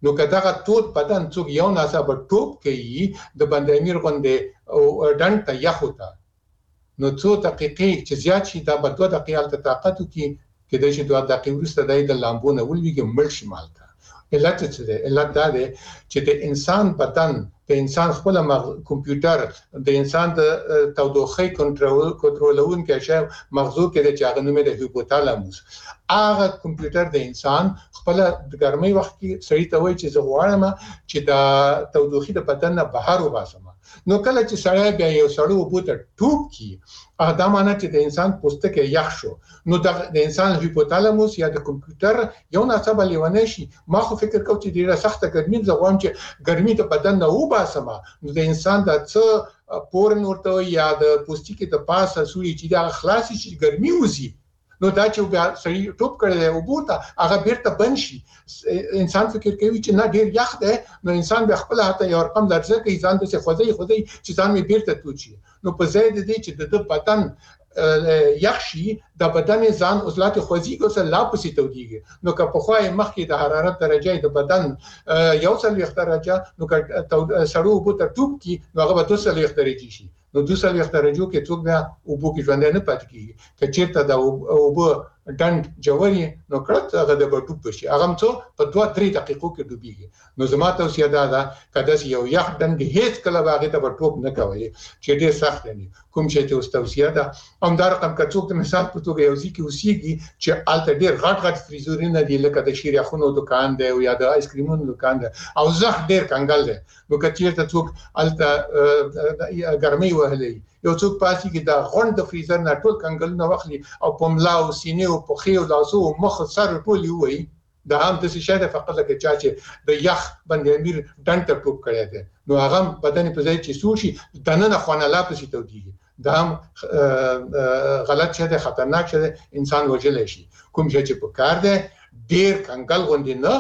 نو کداغه تود بدن څوک یو ناسبه ټوپ کوي د باندې امیر غونډه او ډنټ ته یخوتا نو څو دقیقې چې زیات شي دا په 2 دقیقې ته طاقت کی کله چې 2 دقیقې وروسته د لامبونه ولويږي مړ شي مالته علت څه ده علت دا ده چې د انسان بدن د انسان خپل کمپیوټر د انسان د تودوخه کنټرولون کې شی مغزو کې د چاغنومه د هیپوتالاموس هغه کمپیوټر د انسان خپل د ګرمۍ وخت کې سړی ته وایي چې زه غواړم چې د تودوخه د بدن نه بهر وباسم نو کله چې سړی بیا یو سړی وبوته ټوب کی دا معنی چې د انسان پوستکی یخ شو نو د انسان هیپوتالاموس یا د کمپیوټر یو ناسبه لیونه شي ما خو فکر کوم چې ډیره سخته ګرمي زغوام چې ګرمي د بدن نه وباسم نو د انسان د څه پورن ورته یا د پوستکی د پاسه سوري چې د خلاصي چې ګرمي وزي نو دا چې بیا سړی ټوب کړي او بوته هغه بیرته بند شي انسان فکر کوي چې نه ډیر یخ ده نو انسان به خپل هاته یو رقم درځي کوي ځان ته خوځي چې ځان می بیرته توچی نو په ځای د دې چې د بدن یخ شي د بدن ځان اوسلاته خوځي کو سره لا پسې توديږي نو که په خوای مخکې د حرارت درجه د بدن یو څلويخ درجه نو که سړو بوته ټوب کی نو هغه به 200 درجه شي نو 200 درجو کې څوک بیا اوبو کې ژوند نه پات کیږي که چیرته دا اوبو ډنډ جوړي نو کړه هغه د ډوب شي هغه څو په 2-3 دقیقو کې ډوبېږي نو زما توصیه ده کله چې یو یخ ډنډ هیڅ کله باغې ته ټوب نه کوي چې ډېر سخت دی کوم چې ته توصیه ده هم دا رقم که څوک د مثال په توګه یو ځکه اوسېږي چې الته ډېر غټ فریزورونه دي لکه د شیرخونو دکان دی او یا د آیس کریمونو دکان دی او زه ډېر کنګل دی نو که چیرته څوک الته ګرمي وهلي یو څوک پاسي کې دا غونډ د فریزر نه ټول کنګلونه واخلي او په ملا او سینې او په خې او لاسو او مخ سر ټول وي دا هم د څه شاده فقط لکه چې د یخ باندې امیر ډنټ ټوپ کړی دی نو هغه بدن په ځای چې سوشي دنه خونه لا پسې توديږي دا هم غلط شه ده خطرناک شه ده انسان وجل شي کوم چې په کار ده ډیر کنګل غوندي نه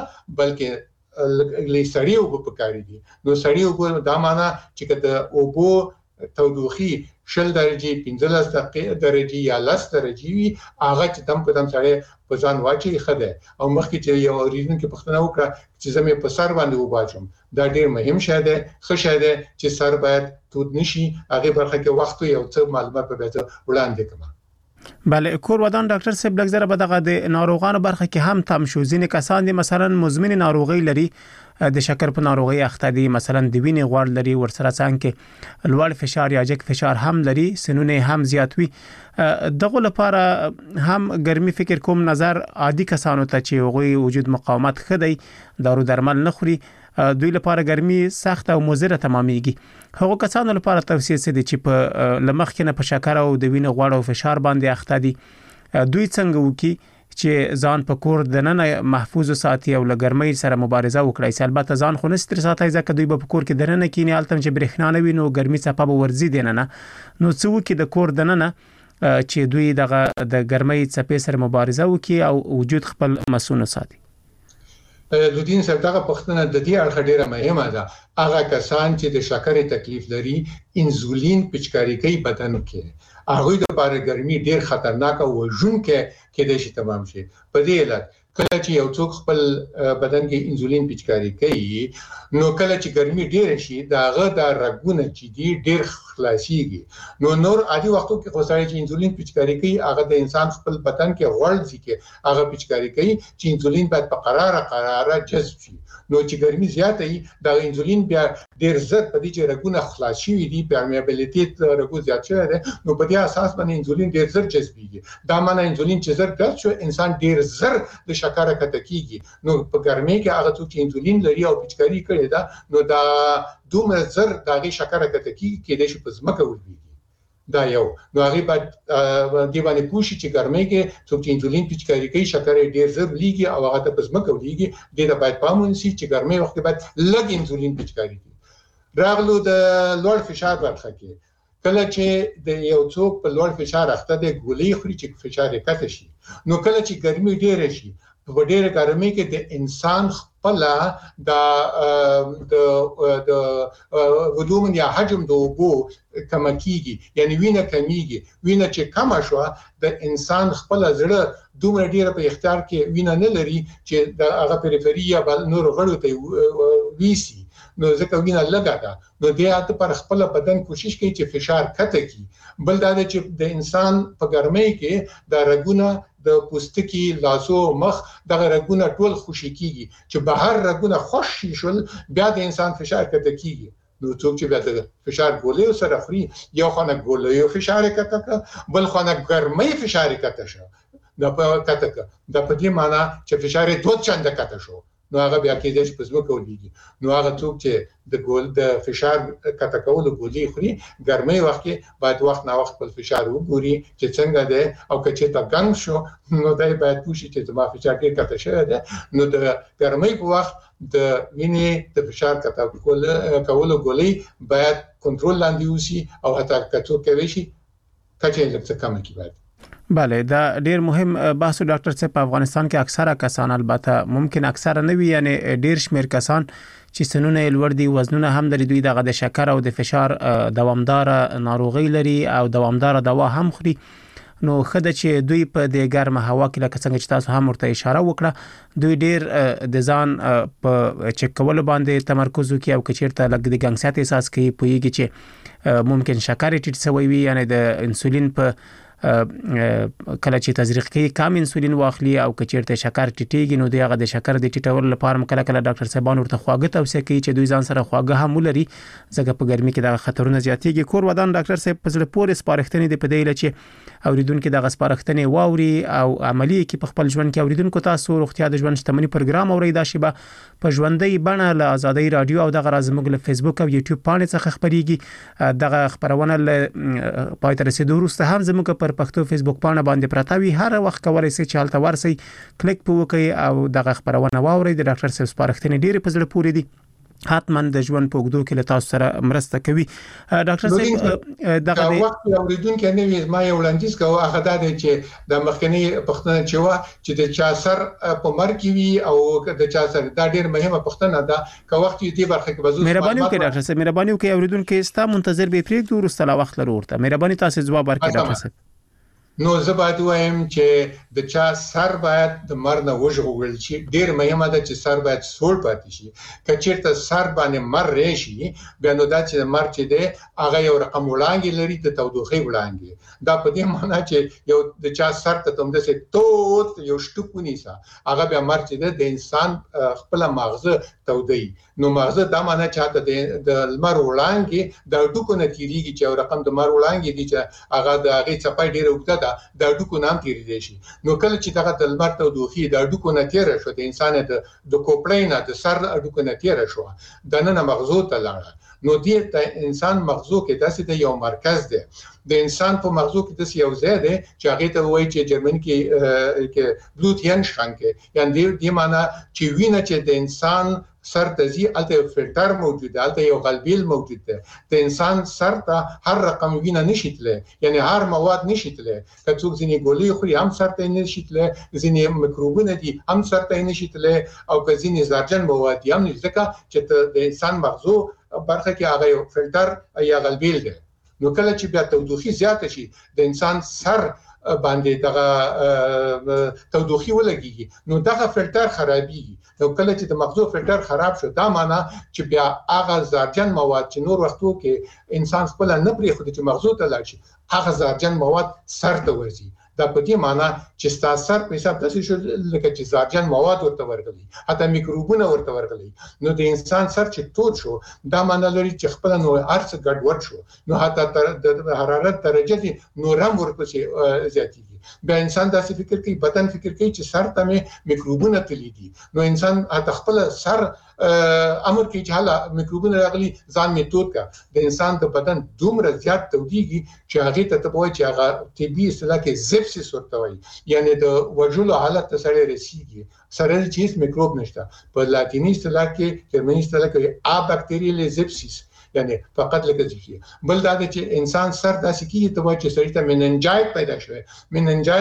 بلکې لسړی او په کار دي نو سړی او دا معنا چې د اوبو تودوخي 10 درجه 15 درجه یا 10 درجه وي هغه چې دم په دم سره په ځان واچي خده او مخکې چې یو ریزن کې پښتنه وکړه چې زمې په سر باندې وباچم دا ډیر مهم شاده خشه ده چې سر باید تود نشي هغه برخه کې وخت یو څه معلومات په بیت وړاندې کما بله کور ودان ډاکټر صاحب لګزره به دغه د ناروغانو برخه کې هم تم شو ځینې کسان دي مثلا مزمن ناروغي لري د شکر په ناروغي اخته دي مثلا د وینې غوړ لري ورسره څنګه لوړ فشار یا جګ فشار هم لري سنونه هم زیات وي دغه لپاره هم ګرمي فکر کوم نظر عادي کسانو ته چې هغوی وجود مقاومت خدي دارو درمل نه خوري دوی لپاره ګرمي سخت او مضره تمامېږي هغه کسانو لپاره توصیه سي چې په لمخ کې نه په شکر او د وینې غوړ او فشار باندې اخته دي دوی څنګه وکي چې ځان په کور د نن محفوظ ساتي او لګرمۍ سره مبارزه وکړي البته ځان خو نه ستر ساتي ځکه دوی په کور کې درنه کینی التم چې برېښنا نه وي نو ګرمي څخه به ورزي دي نه نو څو کې د کور د نن چې دوی دغه د ګرمۍ څخه سره مبارزه وکړي او وجود خپل مسونه ساتي لودین صاحب دغه پښتنه د دې اړخ ډیره مهمه ده هغه کسان چې د شکرې تکلیف لري انسولین پچکاری کوي بدن کې هغه د لپاره ګرمي ډیر خطرناک او وژونکې کې د شي تمام شي په دې علت کله چې یو څوک خپل بدن کې انسولین پچکاری کوي نو کله چې ګرمي ډیر شي داغه د رګونه چې دی ډیر خلاصيږي نو نور عادي وختو کې خو چې انسولین پچکاری کوي هغه د انسان خپل بدن کې غوړ ځکه هغه پچکاری کوي چې انسولین باید په قراره جذب شي نو چې ګرمي زیاته وي د انسولین بیا ډیر زړه په دې چې رګونه خلاصي وي دي پرمیابیلیټي رګو زیات شوی دی نو په دې اساس باندې انسولین ډیر زړه جذبيږي دا معنی انسولین چې زړه ګرځي شو انسان ډیر زړه د شکر کته کیږي نو په ګرمۍ کې هغه څوک چې انسولین لري او پچکاری کوي دا نو دا دومره زړه دغه شکر کته کیږي کې د شي په ځمکه ولوي دا یو نو هغه بعد دی باندې پوښي چې ګرمۍ کې څوک چې انسولین پچکاری کوي شکر ډیر زر لیږي او هغه ته پزمکه ولېږي د باید پامونسي چې ګرمۍ وخت بعد لږ انسولین پچکاری کوي راغلو د لوړ فشار برخه کې کله چې د یو څوک په لوړ فشار اخته د ګولۍ خوري چې فشار یې کته شي نو کله چې ګرمۍ ډیر شي په ډیره ګرمۍ کې د انسان خپل د ولوم یا حجم د اوبو کم کیږي یعنی وینه کمیږي وینه چې کم شو د انسان خپل زړه دومره ډیره په اختیار کې وینه نه لري چې د هغه پریفری یا بل نور غړو ته ویسي نو ځکه وینه لګا ده نو د هغه پر خپل بدن کوشش کوي چې فشار کته کی بل دا چې د انسان په ګرمۍ کې د رګونه د پوستکي لاسو مخ د رګونه ټول خوشي کیږي چې بهر رګونه خوشي شول بیا د انسان فشار کته کیږي نو څوک چې بیا د فشار ګولې سره خوري یو خانه ګولې فشار کته بل خانه ګرمۍ فشار کته شو د په دې معنی چې فشار دوه چنده کته شو نو هغه بیا کېدای شي په ځمکه ولګي نو هغه څوک چې د فشار کته کولو ګولې خوري ګرمۍ وخت کې باید وخت نه وخت په فشار وګوري چې څنګه ده او که چې تا ګنګ شو نو دای باید پوښي چې زما فشار ډیر کته شوی ده نو د ګرمۍ په وخت د وینې د فشار کته کولو ګولې باید کنټرول لاندې وسی او حتی کڅو کوي شي کچې لږ کم کی باید بله دا ډیر مهم بحث ډاکټر صاحب په افغانستان کې اکثره کسان البته ممکن اکثره نه وي یعنی ډیر شمیر کسان چې سنونه لوړ دي وزنونه هم لري دوی د شکر او د فشار دوامدار ناروغي لري او دوامدار دوا هم خوري نو خدای چې دوی په د ګرمه هوا کې لکه څنګه چې تاسو هم ورته اشاره وکړه دوی ډیر د ځان په چک کول باندې تمرکز وکړي او کچیرته لګ د ګنګسات احساس کوي پویږي چې ممکن شکر ټیټ سوی وي یعنی د انسولین په کله چې تزریق کوي کم انسولین واخلي او کچیرته شکر ټیټیږي نو دغه د شکر د ټیټول لپاره کله کله ډاکټر صاحبان ورته خواږه توصیه کوي چې دوی ځان سره خواږه هم ولري ځکه په ګرمي کې د خطرونه زیاتېږي کور ودان ډاکټر صاحب په زړه پورې سپارښتنې دی په دی لچې اوریدونکو د سپارښتنې واوري او عملی کې په خپل ژوند کې اوریدونکو تاسو روغتیا د ژوند شتمنۍ پروګرام اوري دا شیبه په ژوندۍ بڼه له آزادۍ رادیو او د غرازمګ له فیسبوک او یوټیوب باندې څخه خبريږي دغه خبرونه له پای تر رسیدو وروسته هم زموږ پر پښتو فیسبوک باندې پرتاوي هر وخت کولای شي چې حالت ورسي کلیک په وکي او دغه خبرونه واوري د ډاکټر صاحب سپارښتنې ډېر په زړه پورې دي حتما د ژوند په وګړو کې له تاسو سره مرسته کوي ډاکټر صاحب دغه وخت اوریدونکو نه وي ما یو وړاندیز کوم هغه دا دی چې د مخکنی پښتنه چې د چا سر په مرګ وي او د چا سر دا ډیر مهمه پښتنه ده که وخت دې برخه کې بزو مهرباني وکړئ ډاکټر صاحب مهرباني وکړئ اوریدونکو ستا منتظر به پریږدو ورسته لا وخت لرورته مهرباني تاسو جواب ورکړئ ډاکټر صاحب نو زه باید وایم چې د چا سر باید د مرنه وژغورل شي ډیر مهمه ده چې سر باید سوړ پاتې شي کچیرته سر باندې مر راشي بیا نو دا چې مر چې دی هغه یو رقم وړاندې لري د تودوخه وړاندې دا په دې معنی چې یو د چا سر ته تم د سه توت یو شټکونی سا هغه بیا مر چې د انسان خپل مغزه تودي نو مغزه دا معنی چې د لمر وړاندې د ډوکو نتیریږي چې یو رقم د مر وړاندې دي چې هغه د هغه چپای ډیر وکړه د ډوکو نام تیری شي نو کله چې دغه د لمر تودوخي د ډوکو نتیر شو د انسان د کوپلینا د سر ډوکو نتیر شو د نن مغزو ته لاړه نو د انسان مغزو کې داسې د یو مرکز دی د انسان په مغزو کې داسې یو ځای دی چې هغه ته وایي چې جرمن کې بلوت هینشانک یعنی دې معنی چې وینه چې د انسان سر ته زی الته فلټر موجود دی الته یو غلبیل موجود دی د انسان سر ته هر رقم وینه نشیتله یعنی هر مواد نشیتله که څوک ځینې ګولې خوري هم سر ته نشیتله ځینې میکروبونه دي هم سر ته نشیتله او که ځینې زهرجن مواد دي هم ځکه چې د انسان مغزو برخه کې هغه یو فلټر یا غلبیل دی نو کله چې بیا تودوخي زیات شي د انسان سر باندې دغه تودوخي ولګي نو دغه فلټر خرابيږي نو کله چې د مغزو فلټر خراب شو دا معنی چې بیا هغه زهرجن مواد چې نور وختو کې انسان خپل نه پرې خو د مغزو ته لاړ شي هغه زهرجن مواد سر ته ورځي دا په دې معنی چې تاسو سر په حساب تاسو شو لکه چې زهرجن مواد ورته ورغلي حتی میکروبونه ورته ورغلي نو د انسان سر چې ټول شو دا معنی لري چې خپل نو ارڅ ګډوډ شو نو حتی د حرارت درجه دي نورم ورپسې زیاتېږي بیا انسان داسې فکر کوي بدن فکر کوي چې سر ته میکروبونه تللی دي نو انسان حتی خپل سر امر کې چې حالا میکروبونه راغلي ځان میتود کا د انسان د بدن دومره زیات توديږي چې هغه ته په وایي چې هغه طبي اصطلاح کې زپسیس ورته وایي یعنی د وجلو حالت ته سره رسیږي سره چې میکروب نشته په لاتینی اصطلاح کې جرمني اصطلاح کې ا باکتریل زپسیس یعنی فقط لکه ځکه بل دا چې انسان سر داسې کیږي ته وایي چې سړی ته مننجایت پیدا شوی مننجایت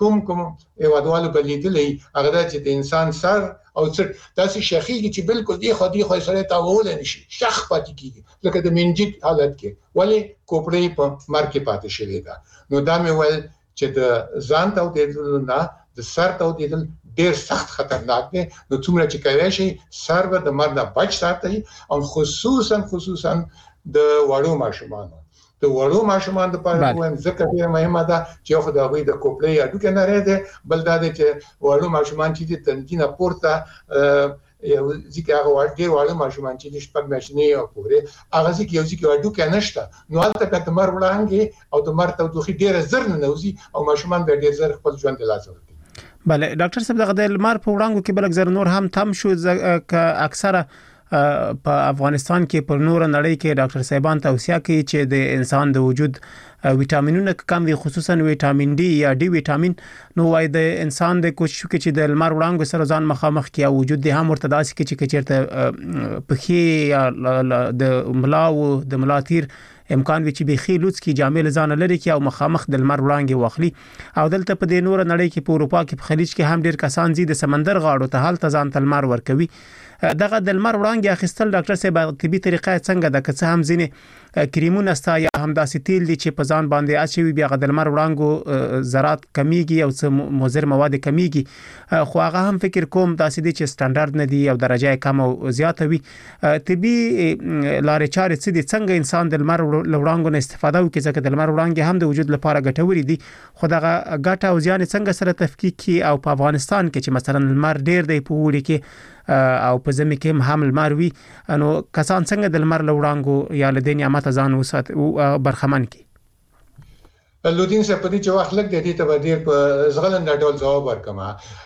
کوم هیوادوالو بلیدلې هغه د انسان سر او څر داسې شخیږي چې بالکل دی خو سره تاول نشي شخ پاتې کیږي لکه د منجیت حالت کې ولی کوپړې په مارکه پاتې شوی دا نو دا مې ول چې د ځان ته د د سر ته د ډیر سخت خطرناک دی نو څومره چې کوي شي سر د مرګ نه بچ ساتي او خصوصا د وړو ماشومانو د وړو ماشومان د پاره وایم ځکه ډیره مهمه ده چې خو د غوي د کوپړې اډو کې نه لري بل دا چې وړو ماشومان چې د تنګینه پورته یو ځکه هغه وړو ماشومان چې شپږ میاشتې او پورې هغه ځکه یو ځکه اډو کې نشته نو هلته د مر وړاندې او د مر توخي ډیره زر نه نوزي او ماشومان به ډیر زر خپل ژوند له لاسه ورکړي بله ډاکټر صاحب دغه د لمر په وړاندو کې بلک زر نور هم تم شو ک اکثره په افغانستان کې پر نور نړۍ کې ډاکټر صاحبان توصیه کوي چې د انسان د وجود وټامینونه کم وي خصوصا وټامین ډي یا ډي وټامین نو وای د انسان د کوشش کې چې د لمر وړاندو سره ځان مخامخ کیا وجود د هم ورتداسي کې چې چیرته پخې یا د ملاتیر امکان وی چې بخي لوڅ کی جامې لزان لري کې او مخامخ د لمر وړاندې واخلي او دلته په د نور نړۍ کې په اروپا کې په خلیج کې هم ډیر کسان زی د سمندر غاړو ته حالت ځان تلمر ورکوي دغه د لمر وړاندې اخیستل ډاکټر صاحب طبي طریقه څنګه د کڅ هم ځینې کریمونه ستا یا هم داسې تیل دي چې په ځان باندې اچوي بیا د لمر وړاندې ذرات کمیږي او څه مضر مواد کمیږي خو هغه هم فکر کوم داسې دي چې سټانډرډ نه دي او درجه کم او زیاته وي طبي لارې چارې څه دي څنګه انسان د لمر وړاندې نه استفاده وکړي ځکه د لمر وړاندې هم د وجود لپاره ګټوري دي خو دغه ګټه او زیان څنګه سره تفکیک کی او په افغانستان کې چې مثلا لمر ډیر دی په وړي کې او په زمي کې هم لمر وي نو کسان څنګه د لمر وړاندې یا ل دې نعمت ځان وسات او برخمن کی لودین څه پدې چې وخت لګ دې ته ډیر په زغلند ډول جواب ورکما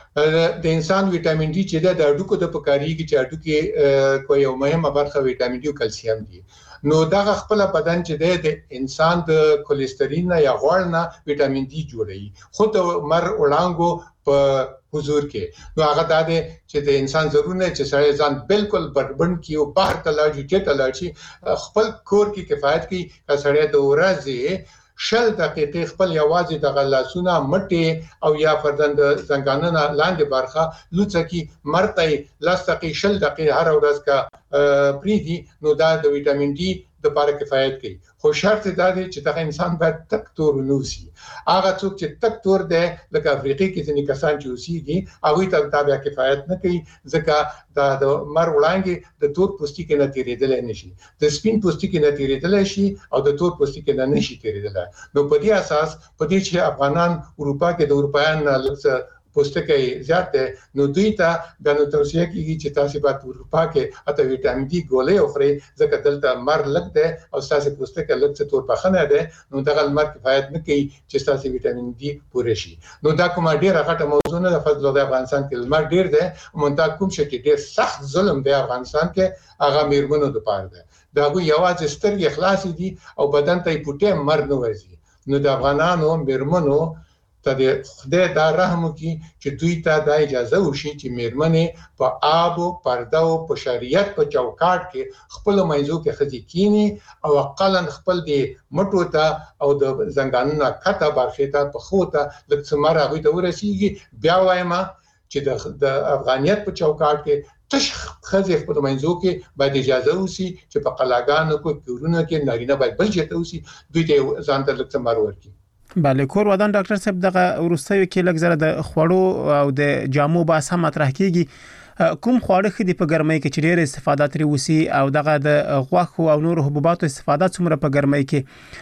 د انسان وټامین ډي چې د اډوکو د پکاريږي چې اډو کې کوم یو مهمه برخه وټامین ډي او کلسیم دي نو دا خپل بدن چې د انسان د کولېسترول یا غوړ نه وټامین ډي جوړوي خو د مر وړاندې په حضور کې نو هغه د چې د انسان ضرورت چې سړی ځان بالکل بربند کی او بهر ته لاړ چې ته لاړ خپل کور کې کفایت کی سړی د ورځې شل دقیقې خپل یوازې د غلاسونه مټي او یا فردن د زنګانونه لاندې برخه لوڅکی مرتي لاستقي شل دقیقې هر ورځ کا پریدي نو دا د وټامین ډي د لپاره کفایت کوي خو شرط دا دی چې دا انسان باید تک تور نوسی هغه څوک چې تک تور دی لکه افریقي کې ځینې کسان چې اوسېږي هغه ته تابع کفایت نه کوي ځکه دا د مر وړاندې د تور پوستکي کې نه تیرېدل نشي د سپین پوستکي نه تیرېدل شي او د تور پوستکي نه نشي تیرېدل نو په دې اساس په دې چې افغانان اروپا کې د اروپایان لکه پوستکی زیات ده نو دوی ته د نو توصیه کیږي چې تاسو باید اروپا کې اته وټامین ډي ګولې اخري ځکه دلته مر لګ ده او تاسو پوستکی لږ څه تور پخنه ده نو دغه مر کفایت نه کوي چې تاسو وټامین ډي پوره شي نو دا کومه ډیره غټه موضوع نه ده فضل د افغانستان کې مر ډیر ده مونږ کوم شي چې ډیر سخت ظلم دی افغانستان کې هغه میرمنو د پاره ده دا غو یوازې سترګې خلاصې دي او بدن ته پټه مر نه ورځي نو د افغانانو میرمنو ته د خدای دا رحم وکړي چې دوی ته د اجازه وشي چې میرمنې په آب او پرده او په شریعت په چوکاټ کې خپل موضوع کې خځې کینی او اقلا خپل د مټو ته او د زنګانونو کته برخه ته په خوته لکه څمره غوي ته ورسیږي بیا وایم چې د افغانیت په چوکاټ کې تش خځې په موضوع کې باید اجازه وشي چې په قلاګانو کې کورونه کې نارینه باید بل چته وشي دوی ته ځان ته لکه څمره ورکی بله کور ودان ډاکټر صاحب دغه ورستیو کې لږ زره د خوړو او د جامو بحث هم مطرح کیږي کوم خواړه خدي په ګرمۍ کې چې ډېر استفاده ترې وسی او دغه د غوښو او نور حبوباتو استفاده څومره په ګرمۍ کې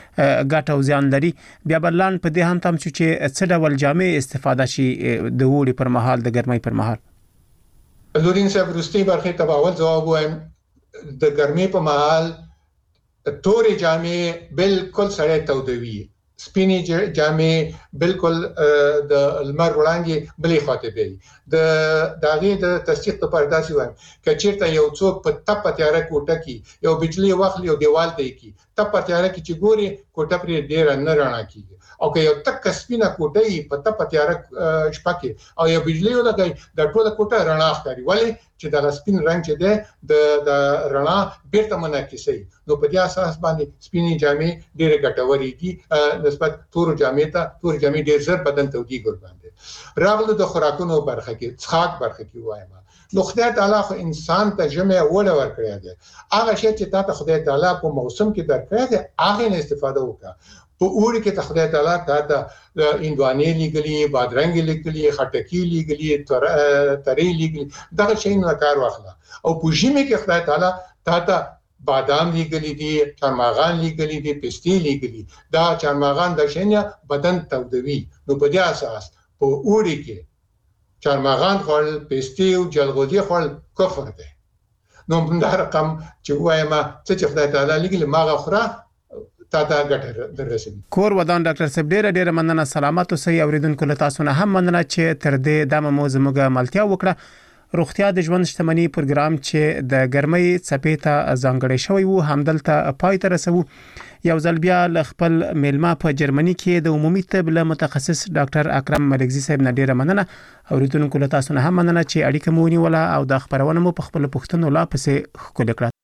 ګټه او زیان لري بیا بلان په دې هم تم چې څه ډول جامې استفاده شي د وړي پر مهال د ګرمۍ پر مهال لورین صاحب ورستي برخه ته اول جواب وایم د ګرمۍ په مهال تورې جامې بالکل سړې تودوي سپینی جامې بالکل د لمر وړاندې بلې خواته دی د داغه د تصدیق لپاره داسې وایم کچیرته یو څوک په تپ تیاره کوټه کې یو بجلی واخلي او دیوال دی کې تپ تیاره کې چې ګوري کوټه پرې ډیر نه رڼا کیږي او که یو تک سپینه کوټه یې په تپ تیاره شپه کې او یو بجلی ولګي د ټوله کوټه رڼا ښکاري ولی چې د سپین رنگ چې ده د رڼا بیرته منعکسي نو په دې اساس باندې سپینې جامې ډېر ګټورې دي نسبت تور جامې ته تور جامې ډېر زر بدن تودي ګور باندې کې راغله د خوراکونو برخه کې څښاک برخه کې وایم نو خدای تعالی خو انسان ته جمع ولا ورکړی دی هغه شی چې تاسو خدای تعالی په موسم کې درکړی دی هغه نه استفاده وکړه په اوړي کې خدای تعالی ته انډواني لګلی بادرنګ لګلی خټکی لګلی ترې لګلی دا شی نه کار واخله او په ژمي کې خدای تعالی ته بادام لګلی دي چارمغان لګلی دي پستی لګلی دا چارمغان د شینیا بدن تودوي نو په دې اساس په اوړي کې چارمغان خپل پستی او جلغوزي خپل کفر دي نو دا رقم چې وایم چې خدای تعالی لګلی ماغه خوره کور ودان ډاکټر صاحب ډیره مننه سلامات اوسئ اوریدونکو له تاسو نه هم مننه چې تر دې دمه مو زموږه ملتیا وکړه روغتیا د ژوند شتمنۍ پروګرام چې د ګرمۍ څپې ته ځانګړی شوی وو همدلته پای ته رسو یو ځل بیا ل خپل میلمه په جرمني کې د عمومي طب له متخصص ډاکټر اکرم ملکزي صاحب نه ډیره مننه اوریدونکو له تاسو نه هم مننه چې اړیکه مو ونیوله او د خبرونه مو په خپل پښتون لا پسې خپل کړه